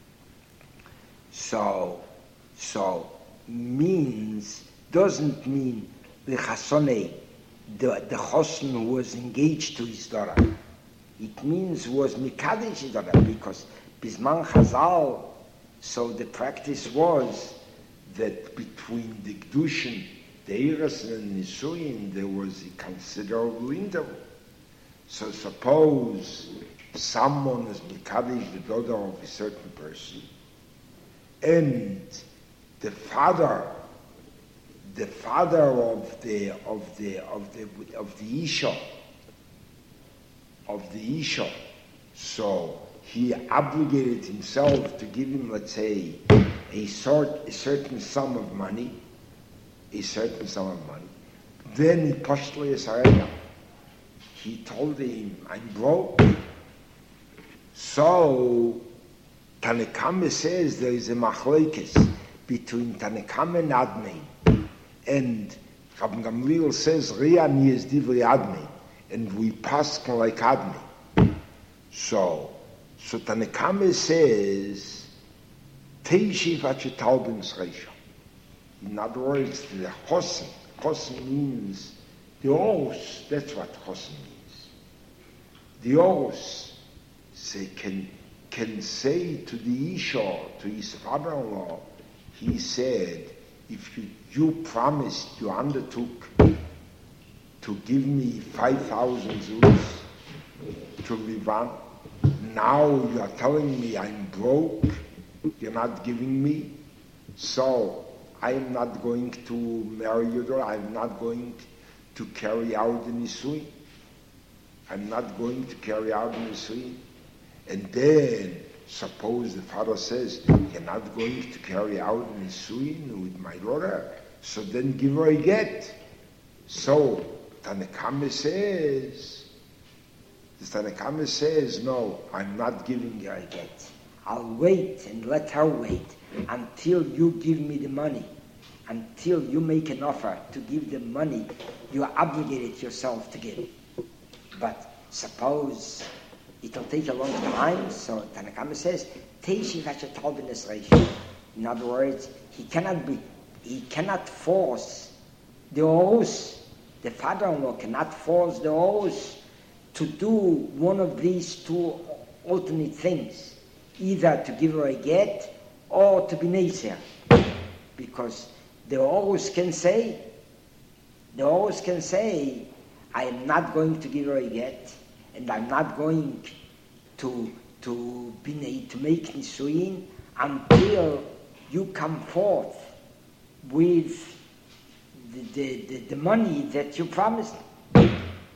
So, so means, doesn't mean the chasonei, the, the chosen who was engaged to his daughter. It means was mikadesh his daughter, because bisman chazal, so the practice was that between the Kedushin, the Eres and Nisuin, there was a considerable interval. So suppose someone is mikadesh the daughter of a certain person, and the father, the father of the of the of the of the Isha, of the Isha, so he obligated himself to give him, let's say, a sort a certain sum of money, a certain sum of money. Then he postly Yisrael, he told him, "I'm broke." So Tanakama says there is a machlokes between Tanakama and Admei, and Rabban Gamliel says Riani is divrei Admei, and we pass like Admei. So, so Tanakama says Teishiv Achetalbin Sreisha. In other words, the Chosen, Chosen means the Oros. That's what Chosen means. The Oros, they can. can say to the Isha, to his father-in-law, he said, if you, you promised, you undertook to give me five thousand zuz to live on, now you are telling me I'm broke, you're not giving me, so I'm not going to marry you, or I'm not going to carry out the Nisui. I'm not going to carry out the Nisui. And then, suppose the father says, you're not going to carry out Nisuin with my daughter, so then give her a get. So, Tanakama says, The Tanna Kamma says, no, I'm not giving you. I get. I'll wait and let her wait until you give me the money. Until you make an offer to give the money, you are obligated yourself to give. But suppose it'll take a long time, so Tanna Kamma says, Teishi v'ashetalbenes reisha. In other words, he cannot be, he cannot force the horus, the father-in-law cannot force the horus to do one of these two alternate things, either to give her a get or to be neisir. Because the horus can say, the horus can say, I am not going to give her a get, and I'm not going to to be to make nisuin until you come forth with the, the, the, the money that you promised. But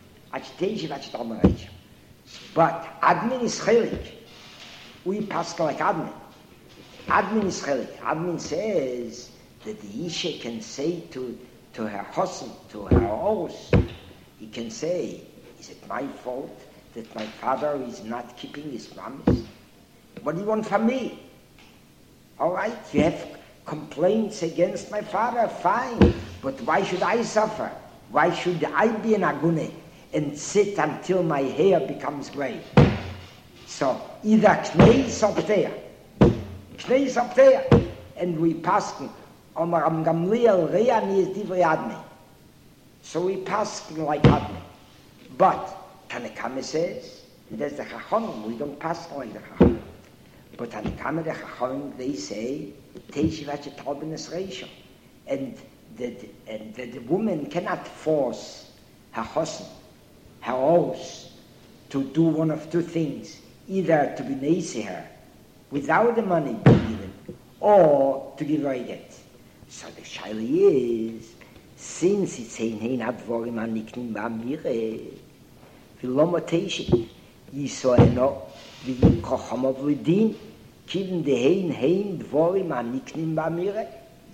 admin is chelik. We pass like admin. Admin is chelik. Admin says that the isha can say to to her husband, to her horse, he can say, is it my fault that my father is not keeping his promise? What do you want from me? All right, you have complaints against my father, fine, but why should I suffer? Why should I be an agune and sit until my hair becomes gray? So either knei sopteya, knei sopteya, and we pass Omar Am Gamliel Reyani is divrei admi. So we pass like admi. But Tanna Kamma says, and there's the Chacham, we don't pass like the Chacham. But Tanna Kamma, the Chacham, they say, Teishi v'ashetalbenes reisha. And the, and the, the woman cannot force her husband, her horse, to do one of two things, either to be neisir without the money being given, or to give her a get. So the shaila is, since it's ein hein advorim aniknim ba'amire, v'lo teishi, yisoeno v'yikochom avlidin, kiven de hein hein dvorim aniknim ba'amire,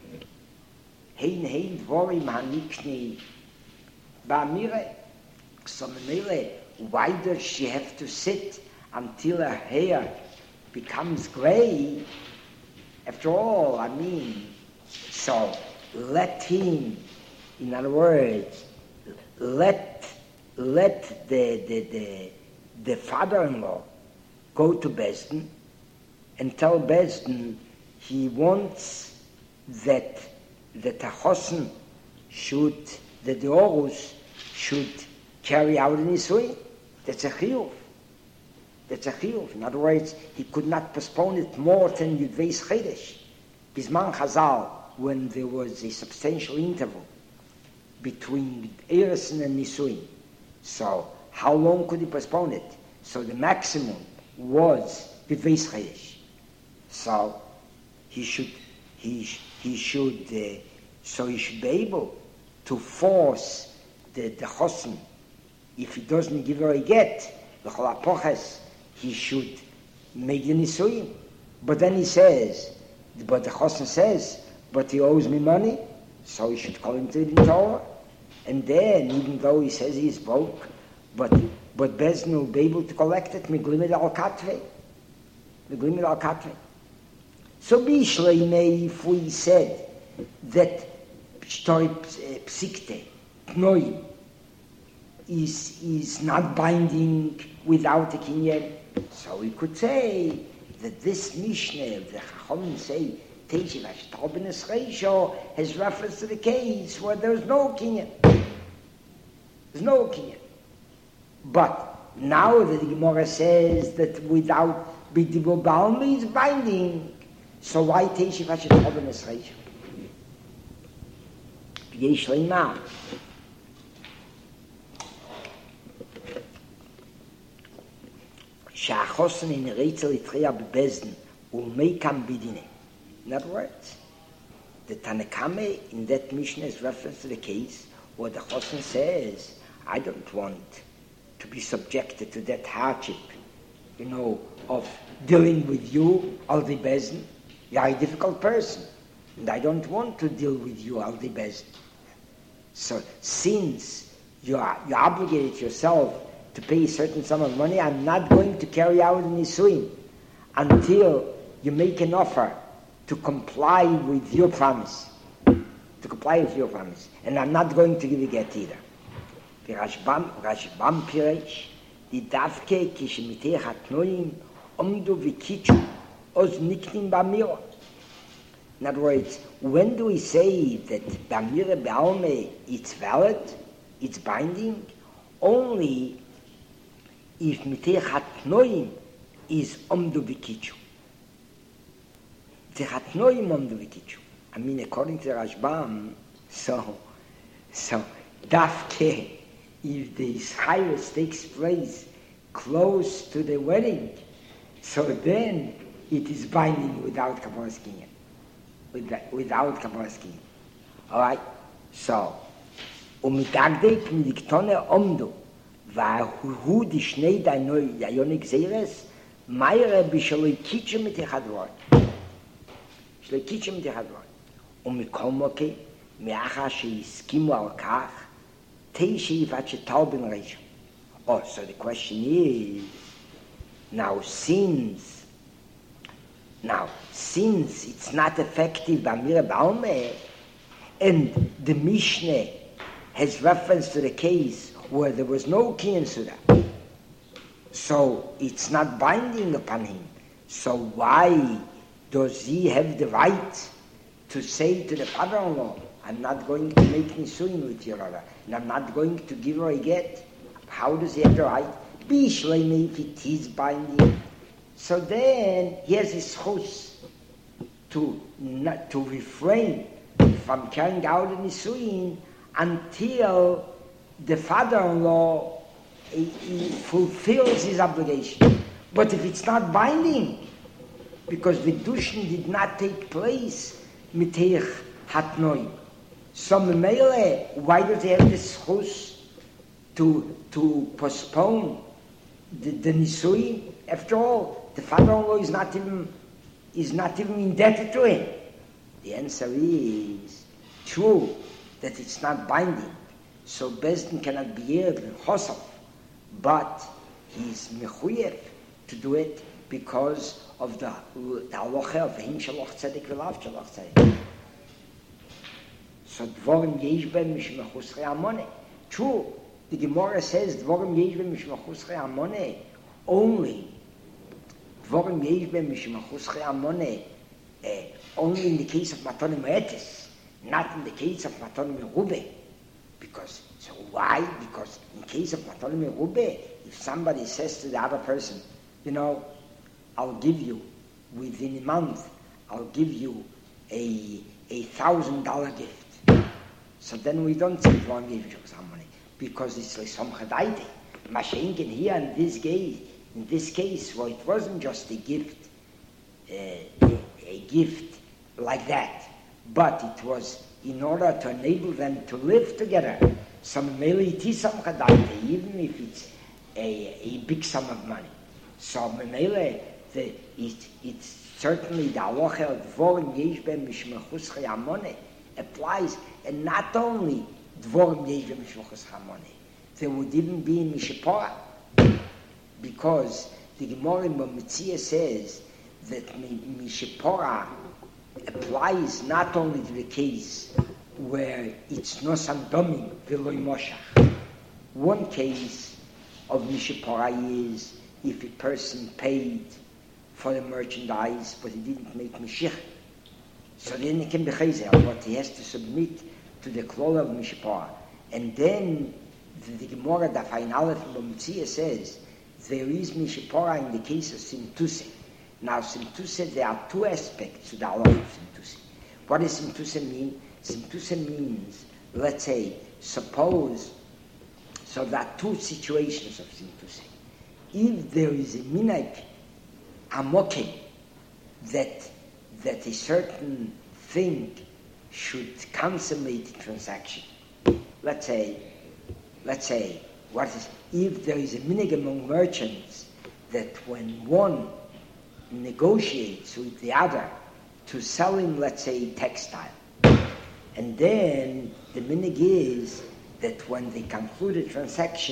hein hein dvorim aniknim ba'amire. So Menele, why does she have to sit until her hair becomes gray? After all, I mean, so let him, in other words, let let the the the, the father-in-law go to Besdin and tell Besdin he wants that that the Chosen should, that the Horus should carry out in his way. That's a chiyuv. That's a chiyuv. In other words, he could not postpone it more than Yudveis Chedesh. Bisman Chazal, when there was a substantial interval between Eresin and Nisuin. So, how long could he postpone it? So the maximum was Yudveis Chedesh. So, he should, he, he should, uh, so he should be able to force the, the Chosen. If he doesn't give her a get, the Cholapoches, he should make the Nisuin. But then he says, but the Chosen says, but he owes me money, so he should call him to the Torah. And then, even though he says he's broke, but but Bezdin will be able to collect it, Meglimid al-Katve. Meglimid al-Katve. So Bishleimei, if we said that Shtori Psikte, Pnoim, is is not binding without a kinyan, so we could say that this Mishnah, the Chacham say, Teishi v'ashetalbenes reisha, has reference to the case where there's no kinyan. There's no kinyan. But now that the Gemara says that without B'dibur Balmi is binding, so why Teishi v'ashetalbenes reisha? Yesh leimah. Sha'achosen in Reitzal Itreya b'Bezdin u'meikam b'dineh. In other words, the Tanna Kamma in that Mishnah is reference to the case where the Chosen says, I don't want to be subjected to that hardship, you know, of dealing with you, Aldi Bezdin. You are a difficult person, and I don't want to deal with you, Aldi Bezdin. So since you are you obligated yourself to pay a certain sum of money, I'm not going to carry out an nisuin until you make an offer to comply with your promise. To comply with your promise. And I'm not going to give a get either. The Rashbam, Rashbam Piresh, the Davke, Kishmiteh Hatnoim, Omdu Vikichu, Oz Niknim Bamiro. In other words, when do we say that Bamire Baume, it's valid, it's binding? Only if Miteh Hatnoim is Omdu Vikichu. The Hatnoim Omdu Vikichu. I mean, according to the Rashbam, so, so, Davke, if the Ischayus takes place close to the wedding, so then it is binding without Kaporas Kinyan. With, without Kaporas Kinyan. All right? So, Umidagdek Midiktone Omdu, Vahu di Shnei Dainoi Yayonik Zeres, Meire Bishaloi Kitchen mit Echadwort. Shaloi Kitchen mit Echadwort. ומכל מוקי, מאחר שהסכימו על כך, תשע יפת שטל בן רשע. Oh, so the question is, now since, now since it's not effective Bamire Baume, and the Mishnah has reference to the case where there was no Kinyan Suda, so it's not binding upon him. So why does he have the right to say to the father-in-law, I'm not going to make nisuin with your other, and I'm not going to give her a get? How does he have the right? Be shleimi if it is binding. So then he has his chus to not to refrain from carrying out a nisuin until the father-in-law he, he fulfills his obligation. But if it's not binding, because the Dushin did not take place Mitech Hatnoi. So Mele, why does he have this chus to to postpone the, the Nisui? After all, the father-in-law is not even is not even indebted to him. The answer is true that it's not binding. So Bezdin cannot be able to chosel, but he's mechuyev to do it because of the halacha of him shaloch tzedek v'lav shaloch tzedek. So dvorim yesh ben mishmachusrei amone. True, the Gemara says dvorim yesh ben mishmachusrei amone. Only dvorim yesh ben mishmachusrei amone. Only in the case of matonim etis, not in the case of matonim merube. Because so why? Because in case of matonim merube, if somebody says to the other person, you know, I'll give you, within a month, I'll give you a a thousand dollar gift. So then we don't say one give you some money, because it's like some chadaite. Mashenkin here in this case, in this case, well, it wasn't just a gift, uh, a, a gift like that, but it was in order to enable them to live together. Some mele it is some chadaite, even if it's a a big sum of money. So mele. The, it, it's certainly the halacha of dvorim yesh ben mishmachusrei amone applies, and not only dvorim yesh ben mishmachusrei amone, there would even be in mishipora, because the Gemara in Mitzia says that mishipora applies not only to the case where it's nosam domim v'loi moshach. One case of mishipora is if a person paid for the merchandise, but he didn't make Mishich. So then he can be Chazer, but he has to submit to the klol of Mishpah. And then the, the Gemara, the final of Mitzia says, there is Mishpah in the case of Simtuse. Now Simtuse, there are two aspects to the halacha of Simtuse. What does Simtuse mean? Simtuse means, let's say, suppose, so there are two situations of Simtuse. If there is a minhag amokim, that that a certain thing should consummate the transaction. Let's say, let's say, what is if there is a minhag among merchants that when one negotiates with the other to sell him, let's say, textile, and then the minhag is that when they conclude a transaction,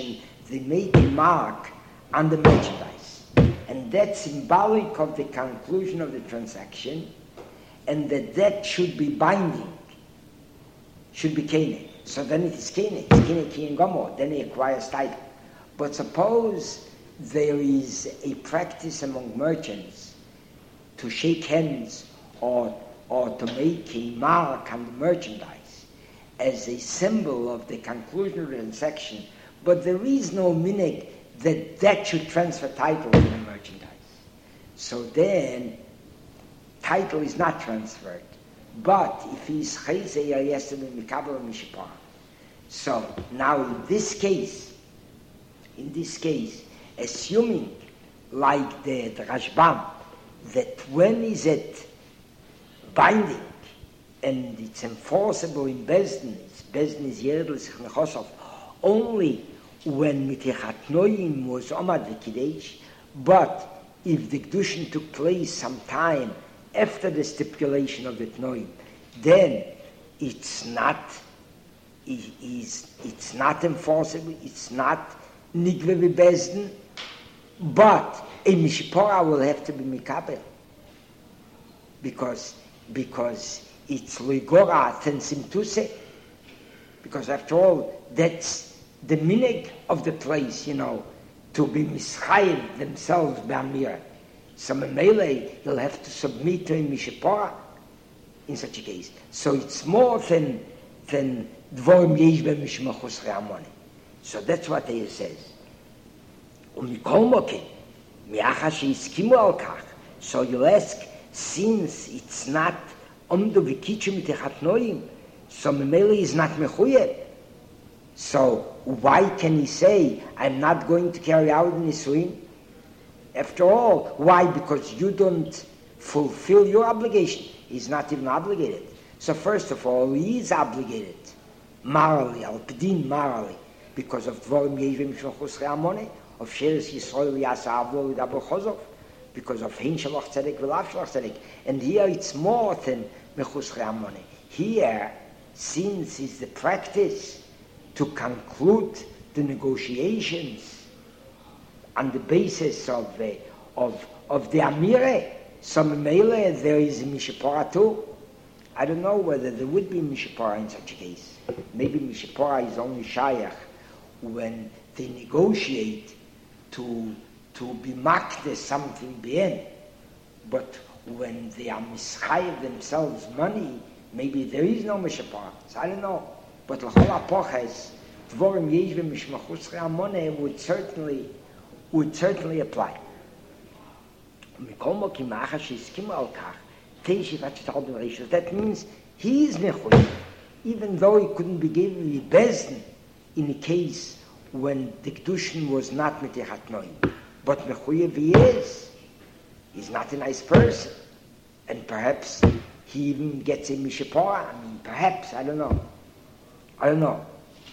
they make a mark on the merchandise. And that's symbolic of the conclusion of the transaction, and that that should be binding, should be kene. So then it is kene, it's kene ki and gomo, then he acquires title. But suppose there is a practice among merchants to shake hands or, or to make a mark on the merchandise as a symbol of the conclusion of the transaction, but there is no minhag that that should transfer title to the merchandise. So then, title is not transferred. But if he's chayze yasem mikabel mishpah, so now in this case, in this case, assuming like the, the Rashbam, that when is it binding and it's enforceable in Bezdin, Bezdin is Yerdlis Chosov, only when Mitechat Noyim was Omad V'Kidesh, but if the Kedushin took place sometime after the stipulation of the Tnoim, then it's not, it is, it's not enforceable, it's not Nigve V'Bezdin, but a Mishpora will have to be Mikabel, because, because it's Ligora Tensimtuse, because after all, that's the minhag of the place, you know, to be mischayim themselves b'amira. So Memele, he'll have to submit to a Mishpora in such a case. So it's more than than dvorim yesh b'mishmachos re'amoni. So that's what he says. Umikol mokin, mi'achas she'iskimu al kach. So you ask, since it's not omdu v'kichu mitechat noyim, so Memele is not mechuyeh. So why can he say, I'm not going to carry out Nisuin? After all, why? Because you don't fulfill your obligation. He's not even obligated. So first of all, he is obligated, morally, al-pidin morally, because of Dvorim Yevim Shlochus Re'amone, of Sheres Yisrael Yasa Avlo Yidabel Chozov, because of Hin Shalach Tzedek V'lav Shalach Tzedek. And here it's more than Mechus Re'amone. Here, since it's the practice to conclude the negotiations on the basis of uh, of of the Amire, some Mele, there is a Mishpora too. I don't know whether there would be Mishpora in such a case. Maybe Mishpora is only Shayach when they negotiate to to be makdes something bien. But when they are mischayev themselves money, maybe there is no Mishpora. So I don't know. But l'chol apoches, dvorim yesh v'mishmachus re'amone would certainly would certainly apply. That means he is mechuyev, even though he couldn't be given bezdin in a case when the kedushin was not mitechat noim. But mechuyev he is. He's not a nice person, and perhaps he even gets a mishpora. I mean, perhaps I don't know. I don't know.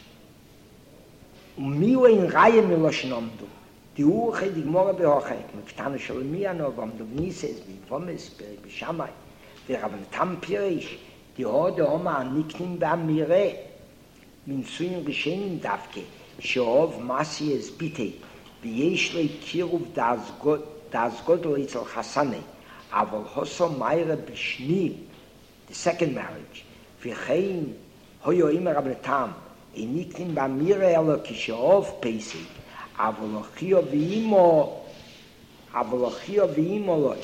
Miwa in Raya Milosh Nomdu. Die Uche, die Gmora Behochek, mit Ktana Sholemiano, vom Dovnises, mit Vomes, bei Shammai, der Ravan Tampirish, die Horde Oma Aniknim Ba'amire, min Suyin Rishenim Davke, Sheov Masi Es Bite, V'yesh Lei Kiruv Das Godol Itzel Hasane, Aval Hoso Mayre Bishni, the second marriage, V'chein Hoyo Imer Abnetam, Eniknim Ba'amire Elo Kisheov Pesik, Avolochio v'imo, Avolochio v'imo loi.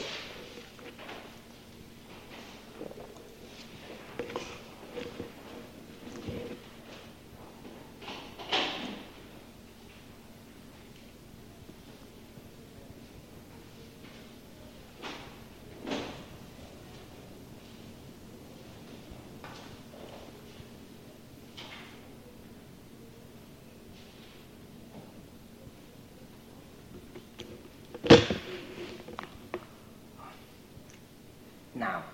Now,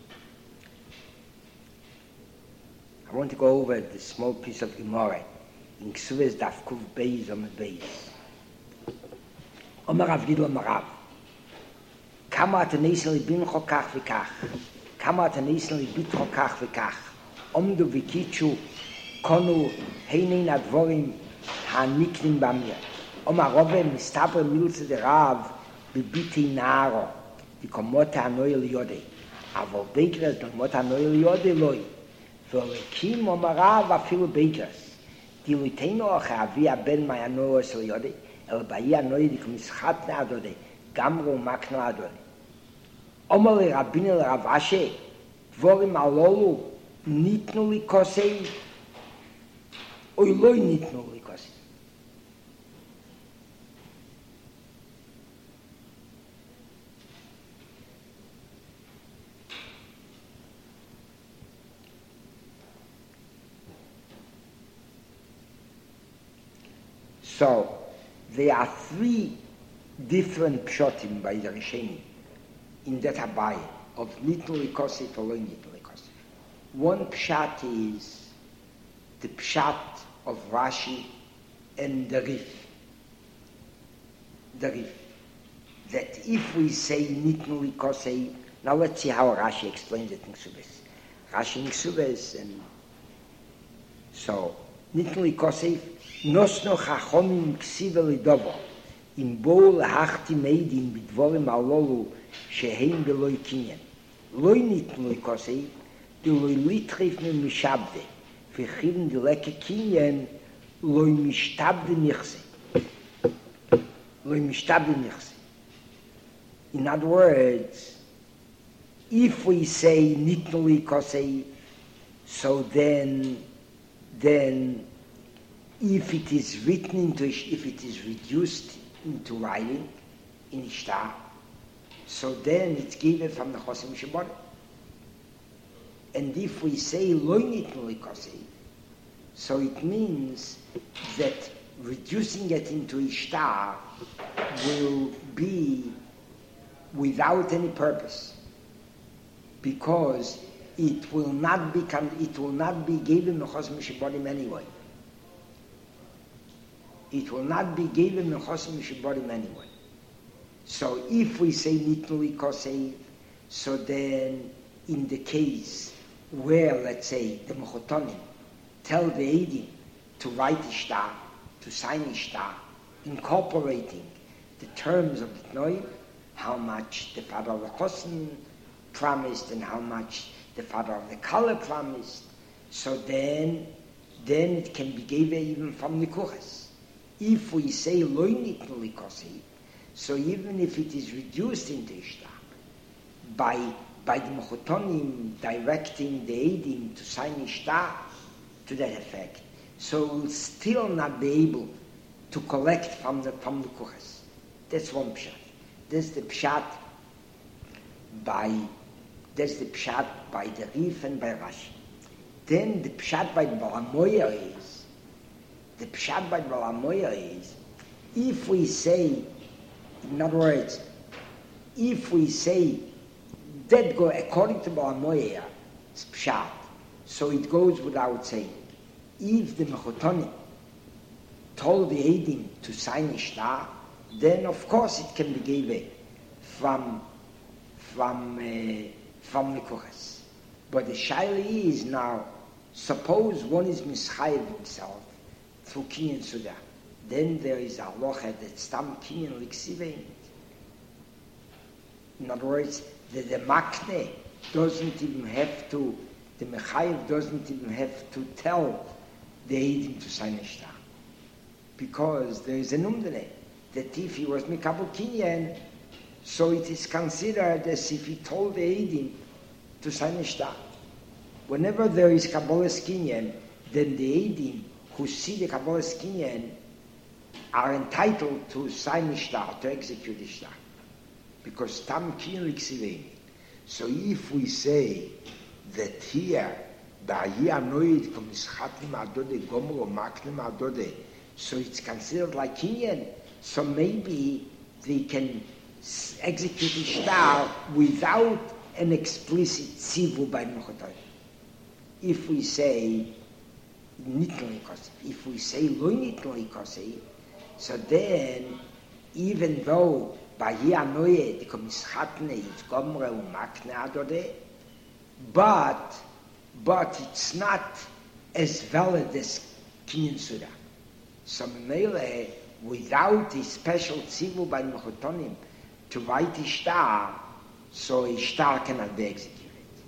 I want to go over the small piece of Gemara in Ksuvas Daf Kuv Beis Om Beis. Omer Rav Gidl Omer Rav. Kama at neisen libincho kach v'kach. Kama at neisen libitcho kach v'kach. Omdu v'kitshu konu heinin advorim ha'niknim b'amir. Omer Rove mistaber milze de Rav b'biti naro. Die komota anoy liyode. Avol beikras don mota anoy liyode loy. V'lekim Omer Rav afilu beikras. Die Luteino oche avi ben my anoy liyode. El bayi anoy dik mischatne adode. Gamro makno adode. Omer le Rabbinu le Rav Ashe, dvorim alolu nitnu li kosei, oy loy nitnu li kosei. So, there are three different pshotim by the Rishonim in that Abaye of nitnu likosef or loy nitnu likosef. One pshat is the pshat of Rashi and the Rif. The Rif. That if we say nitnu likosef, now let's see how Rashi explains it in Ksubes. Rashi in Ksubes, and so nitnu likosef nosno chachomim ksiva lidovo im bol hachti meidin bidvorim alolu sheheim beloy kinyan. Loy nitnu likosei, de loy litrif me mishabde. V'chivn de leke kinyan, loy mishtabde nichse. Loy mishtabde nichse. In other words, if we say nitnu likosei, so then, then, if it is written into, if it is reduced into writing, in Ishtar, so then it's given from the Chosim Shabbat. And if we say loy nitnu likosei, so it means that reducing it into Ishtar will be without any purpose, because it will not become, it will not be given the Chosim Shabbat anyway. It will not be given the Chosim Shabbat anyway. So if we say nitnu likosei, so then in the case where, let's say, the Mechotonim tell the Eidim to write Ishtar, to sign Ishtar, incorporating the terms of the Tnoim, how much the father of the Chosim promised and how much the father of the Kala promised, so then, then it can be given even from the Kuches. If we say loy nitnu likosei, so even if it is reduced into Ishtar, by, by the Mechotonim directing the Eidim to sign Ishtar to that effect, so we'll still not be able to collect from the, from the Kuches. That's one pshat. That's the pshat by, that's the pshat by the Rif and by Rashi. Then the pshat by the Balamoya is, the pshat by the Balamoya is, if we say, in other words, if we say that go according to Balamoya, it's pshat, so it goes without saying. If the Mechotonim told the Eidim to sign Ishtar, then of course it can be given from from uh, from the Kuches. But the shaila is now, suppose one is mischayev himself through Kinyan Suda, then there is a halacha that stam Kinyan liksivein. In other words, the, the makne doesn't even have to, the mechayev doesn't even have to tell the Eidim to sign Ishtar, because there is a numdene that if he was mikabel Kinyan, so it is considered as if he told the Eidim to sign Ishtar. Whenever there is Kabbalas Kinyan, then the Eidim who see the Kabbalas Kinyan are entitled to sign Ishtar, to execute Ishtar, because Tam Kinyan Liksivein. So if we say that here, so it's considered like Kinyan, so maybe they can execute Ishtar without an explicit tzivu by Mechotonim. If we say nitnoi kosef. If we say lo nitnoi kosef, so then, even though by hier neue, die komischatne, it's gomre und makne adode, but, but it's not as valid as kinyan surah. So mele, without a special tzivu by Mechotonim to write ishtar, so ishtar cannot be executed.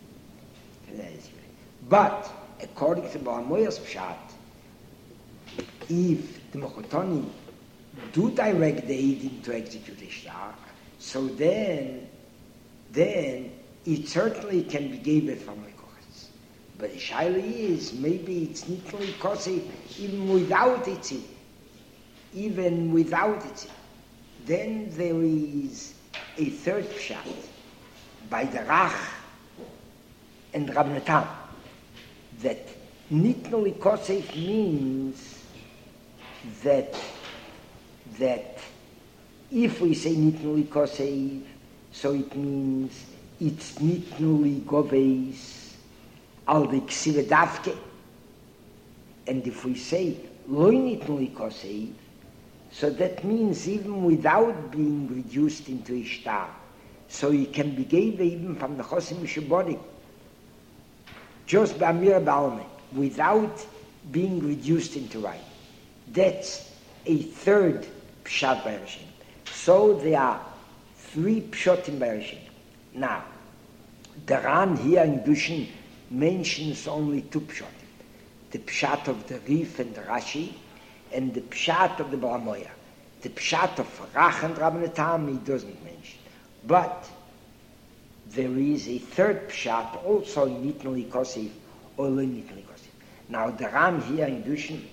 But according to Balamoyas Pshat, if the Mechotonim do direct the Eidim to execute ishtar, so then, then it certainly can be given from Lekochas. But the Shaila is, maybe it's not Lekochas even without it. Even without it, then there is a third pshat by the Rach and Rabbi Natan that nitnoi kosef means that that if we say nitnoi kosef, so it means it's nitnoi goveis al the ksivedavke, and if we say lo nitnoi kosef, so that means even without being reduced into ishtar, so it can be given even from the chosim shabori, just by mir balme, without being reduced into right. That's a third pshat by Rishon. So there are three pshatim by Rishon. Now, the Ran here in Dushin mentions only two pshatim: the pshat of the Rif and the Rashi, and the pshat of the Balamoya. The pshat of Rach and Rabbi Natan he doesn't mention. But there is a third pshat also in Nitnoi Kosef or Lo Nitnoi Kosef. Now the Ran here in Dushin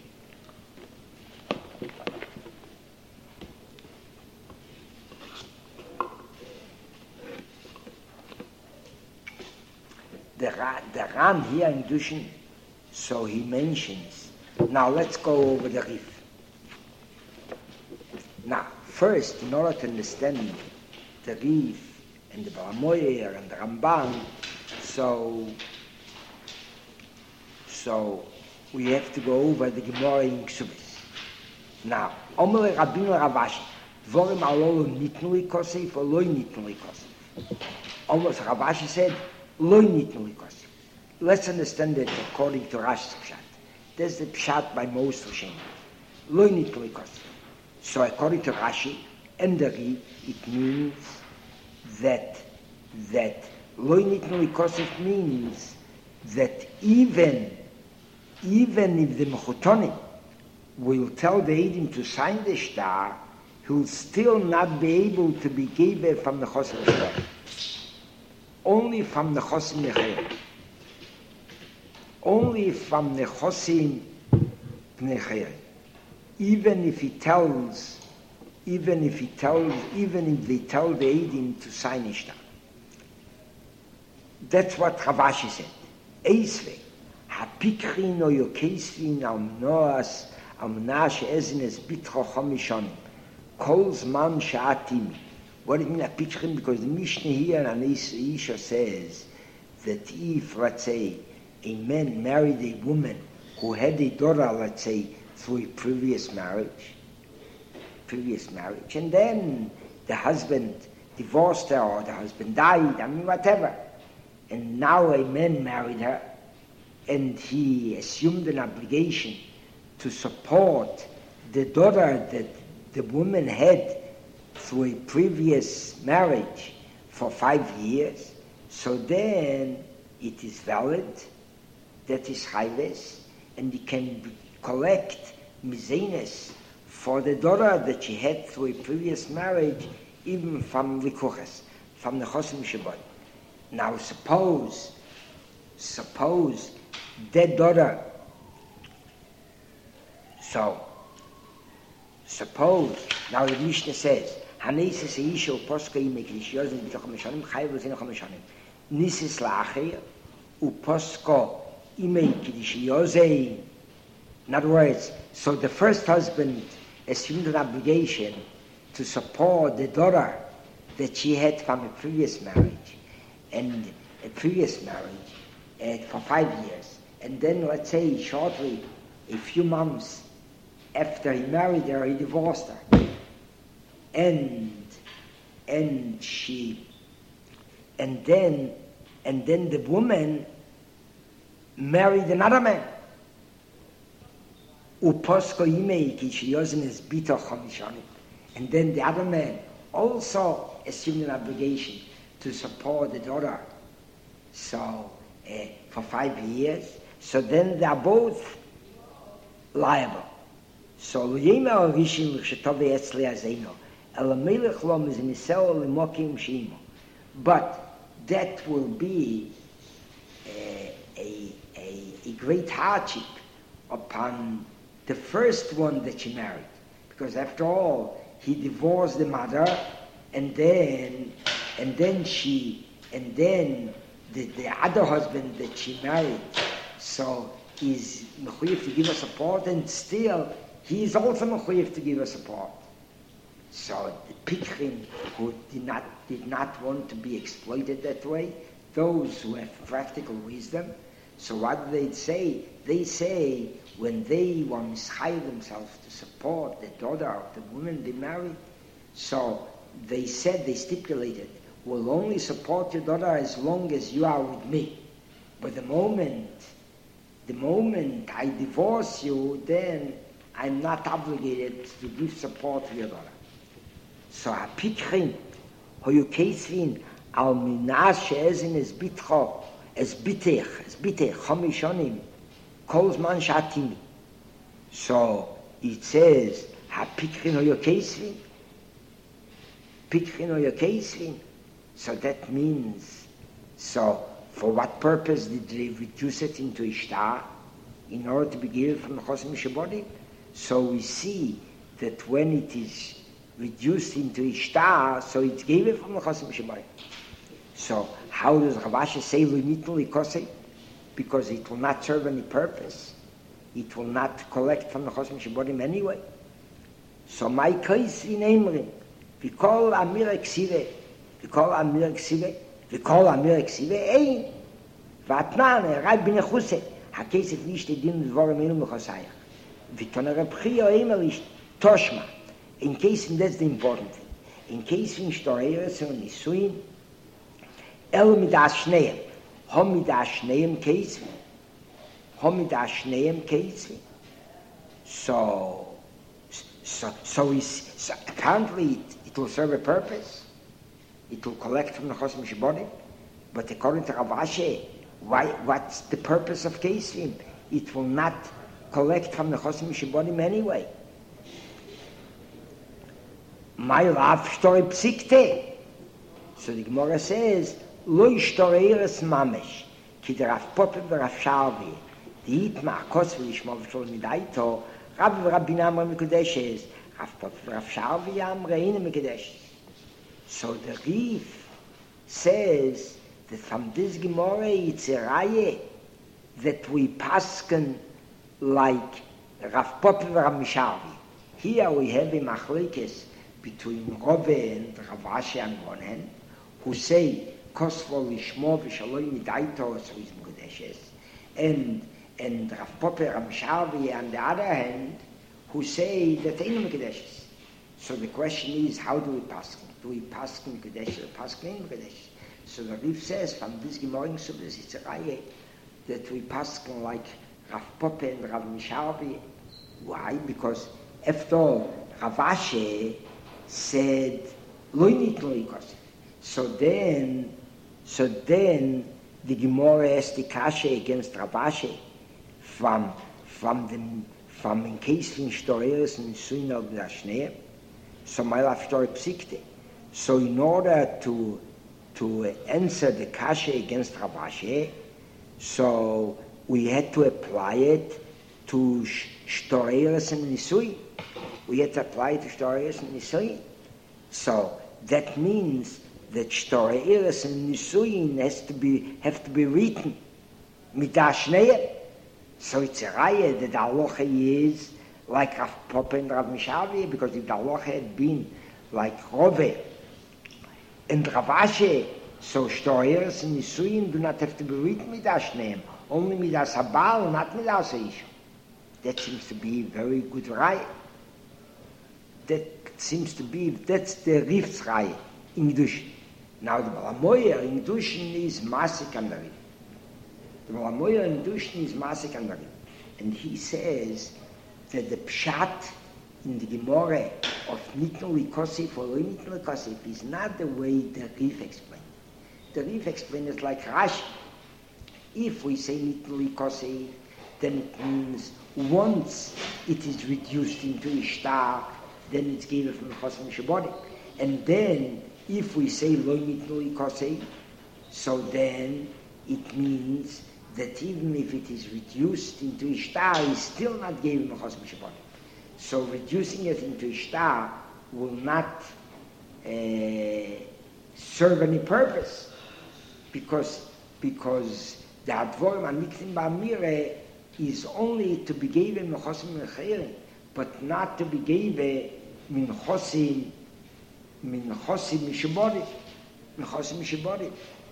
the, Ra, the Ran here in Dushin, so he mentions. Now let's go over the Rif. Now, first, in order to understand the Rif and the Balamoyer and the Ramban, so so we have to go over the Gemara in Ksubis. Now, Omer Rabbeinu Ravashi, Vorim alolo nitnui kosef or loy nitnui kosef? Almost Ravashi said, loy nitnui kosef. Let's understand it according to Rashi's Pshat. There's the pshat by most Rishonim. Lo nitnoi kosef. So according to Rashi and the Rif, it means that that lo nitnoi kosef means that even even if the Mechotonim will tell the Eidim to sign the shtar, he will still not be able to be given from the chosim shtar. Only from the chosim nechayim. Only from the chosim nechayim. Even if he tells, even if he tells, even if they tell the Eidim to sign the shtar. That's what Ravashi said. Eisvei. Hapikrin o yokesvin al noas al menashe ezines bitro chomishonim. Kol zman sha'atimi. What does it mean hapikrin? Because the Mishnah here and Isha says that if, let's say, a man married a woman who had a daughter, let's say, through a previous marriage, previous marriage, and then the husband divorced her or the husband died, I mean, whatever. And now a man married her, and he assumed an obligation to support the daughter that the woman had through a previous marriage for five years. So then it is valid, that is chayves, and he can collect mizenes for the daughter that she had through a previous marriage, even from likuches, from the chosim shabbat. Now suppose, suppose that daughter, so, suppose, now the Mishnah says, Hanesis Eisha Uposka Ime Kedish Yozim B'toch HaMeshanim Chayiv L'Zin HaMeshanim Nisis La'achir Uposka Ime Kedish Yozim. In other words, so the first husband assumed an obligation to support the daughter that she had from a previous marriage, and a previous marriage uh, for five years. And then, let's say, shortly a few months after he married her, he divorced her. And, and she, and then, and then the woman married another man. Uposko imei ki sheyozin es bito chamishanim. And then the other man also assumed an obligation to support the daughter. So, uh, for five years. So then they are both liable. So, Yema Rishim Rishatovi Etzli Azeno. El Melech Lom is in Isel Limokim Shimo. But that will be a, a, a, a great hardship upon the first one that she married. Because after all, he divorced the mother, and then, and then she, and then the, the other husband that she married, so he's mechuyev to give her support, and still he is also mechuyev to give her support. So the Pikrin who did not did not want to be exploited that way, those who have practical wisdom, so what do they say? They say when they want to hire themselves to support the daughter of the woman they married, so they said, they stipulated, we'll only support your daughter as long as you are with me. But the moment, the moment I divorce you, then I'm not obligated to give support to your daughter. So hapikrin, hoyu keisvin, al minas she'ezin es bitcho, es bitech, es bitech, chomishonim, kol zman shatimi. So it says, hapikrin hoyu keisvin, pikrin hoyu keisvin. So that means, so for what purpose did they reduce it into ishtar? In order to be given from the chosim shebodim? So we see that when it is reduced into ishtar, so it's given from the chosim shebodim. So how does Rav Ashi say lunitli kosei? Because it will not serve any purpose. It will not collect from the chosim shebodim anyway. So my case in Emrim, we call Amir Eksive, we call Amir Eksive, we call Amir Eksive, ein, vatnan, Rab bin Echuse, hakesef nicht edin dvorim enu mechosayach. Vitona Reb Chia Eimer ist Toshma. In case, that's the important thing. In case in Shtoreres and Nisuin, El midas shneim, hom midas shneim case, hom midas shneim case. So, so, so, is, so apparently it, it will serve a purpose. It will collect from the chosim shebodim. But according to Rav Ashi, why? What's the purpose of casing? It will not collect from the chosim shebodim anyway. My Rav shtori psikte. So the Gemara says, Lo ishtoreiras mamesh, ki der Rav Poppe v'Rav Sharvi, the Itma akos v'lishmov shol midaito, Rav v'Rabbi Amra mikudeshes, Rav Poppe v'Rav Sharvi Amra ina mikudeshes. So the Rif says that from this Gemara it's a raya that we pasken like Rav Poppe v'Rav Sharvi. Here we have a machlekes between Rove and Rav Ashi on one hand, who say Kosvo Lishmo v'Shaloi Midaito so is Mekudeshes, and and Rav Poppe Rav Sharvi on the other hand, who say that ain't Mekudeshes. So the question is, how do we pasken? Do we pasken Mekudeshes or pasken Mekudeshes? So the Rif says from this Gemara Subis it's a raya that we pasken like Rav Poppe and Rav Sharvi. Why? Because after all, Rav Ashi said lo nitli kosef. So then, so then the Gemara asked the kasha against Rav Ashi from from the from in case in Shtoreres and Nisuin al B'Ashneim. So my life story psikte. So in order to to answer the kasha against Rav Ashi, so we had to apply it to Shtoreres and Nisuin. We had to apply it to Shtoreres and Nisuin. So that means that Shtoreres and Nisuin has to be have to be written midashneim. So it's a raya that the halacha is like Rav Poppe and Rav Mishavi, because if the halacha had been like Rove and Rav Ashi, so Shtoreres and Nisuin do not have to be written midashneim, only midas habal, not midas isha. That seems to be very good raya. That seems to be, that's the Rif's raya in Kedushin. Now the Balamoyer in Kedushin is Masik and the Rif. The Balamoyer in Kedushin is Masik and the Rif. And he says that the Pshat in the Gemara of Nitnu Likosif or Nitnu Likosif is not the way the Rif explained. The Rif explained it like Rashi. If we say Nitnu Likosif, then it means once it is reduced into Ishtar, then it's given from Chosim Shabbat. And then, if we say Lo Nitnu Likosif, so then it means that even if it is reduced into Ishtar, it's still not given from Chosim Shabbat. So reducing it into Ishtar will not uh, serve any purpose, because because the Advorim Amiktim Ba'amire is only to be given Mechosim Mecherim, but not to be given Min Chosim Min Chosim Mishaborim, Min Chosim Mishaborim.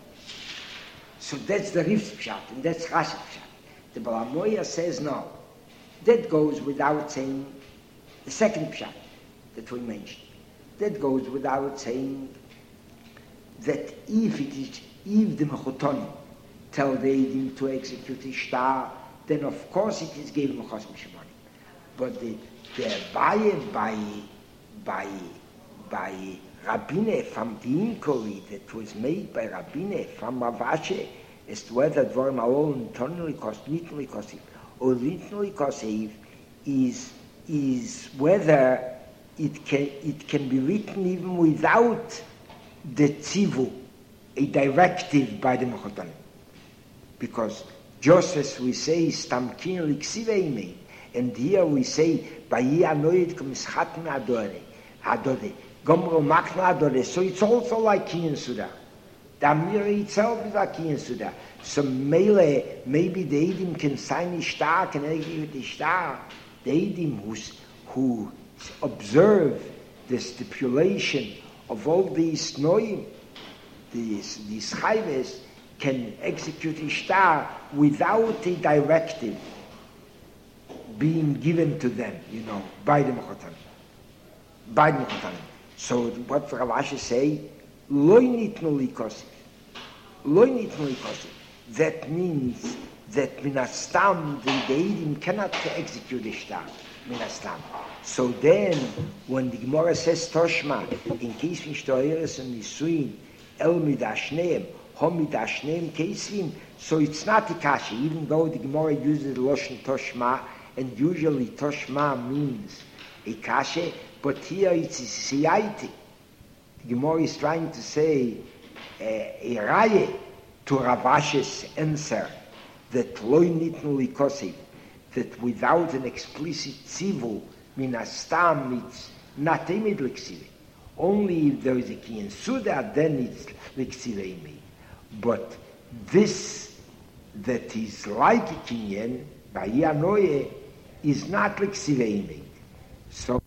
So that's the Rif's Pshat, and that's Rashi's Pshat. The Balamoyer says no. That goes without saying the second Pshat that we mentioned. That goes without saying that if it is, if the Mechotonim tell the Eidim to execute Ishtar, then of course it is given Mechosim Mishaborim. But the the Abaye by by by Rabbine from the inquiry that was made by Rabbine from Ravashe as to whether Dvorim Alon Nitnu Likosif or Nitnu Likosif is is whether it can it can be written even without the tzivu, a directive by the Mechotonim, because just as we say Stamkin Liksiveimei, and here we say Bayi Anoid Kamischat Me'adore Adore Gomro Makna Adore. So it's also like Kinyan Suda. The Amir itself is like Kinyan Suda. So Mele, maybe the Eidim can sign Ishtar, can execute Ishtar. The Eidim who observe the stipulation of all these Noim, these, these Chayves, can execute Ishtar without a directive being given to them, you know, by the Mechotonim. By the Mechotonim. So what Ravashi say, Lo Nitnu Likosif. Lo Nitnu Likosif. That means that Minastam, the Eidim cannot execute Ishtar. Minastam. So then, when the Gemara says Toshma, in case we Shtoyeres and Nisuin, El Midashneim, Hom Midashneim Kesvim, so it's not Tikashi, even though the Gemara uses Loshen Toshma, and usually Toshma means a kashe, but here it's a siyaiti. The Gemara is trying to say uh, a raye to Ravash's answer that Loi Nitnu Likosif, that without an explicit tzivu, minastam, it's not emid liksive. Only if there is a kinyan suda, then it's liksive emid. But this that is like a kinyan, by Yanoye, is not liksive emid. So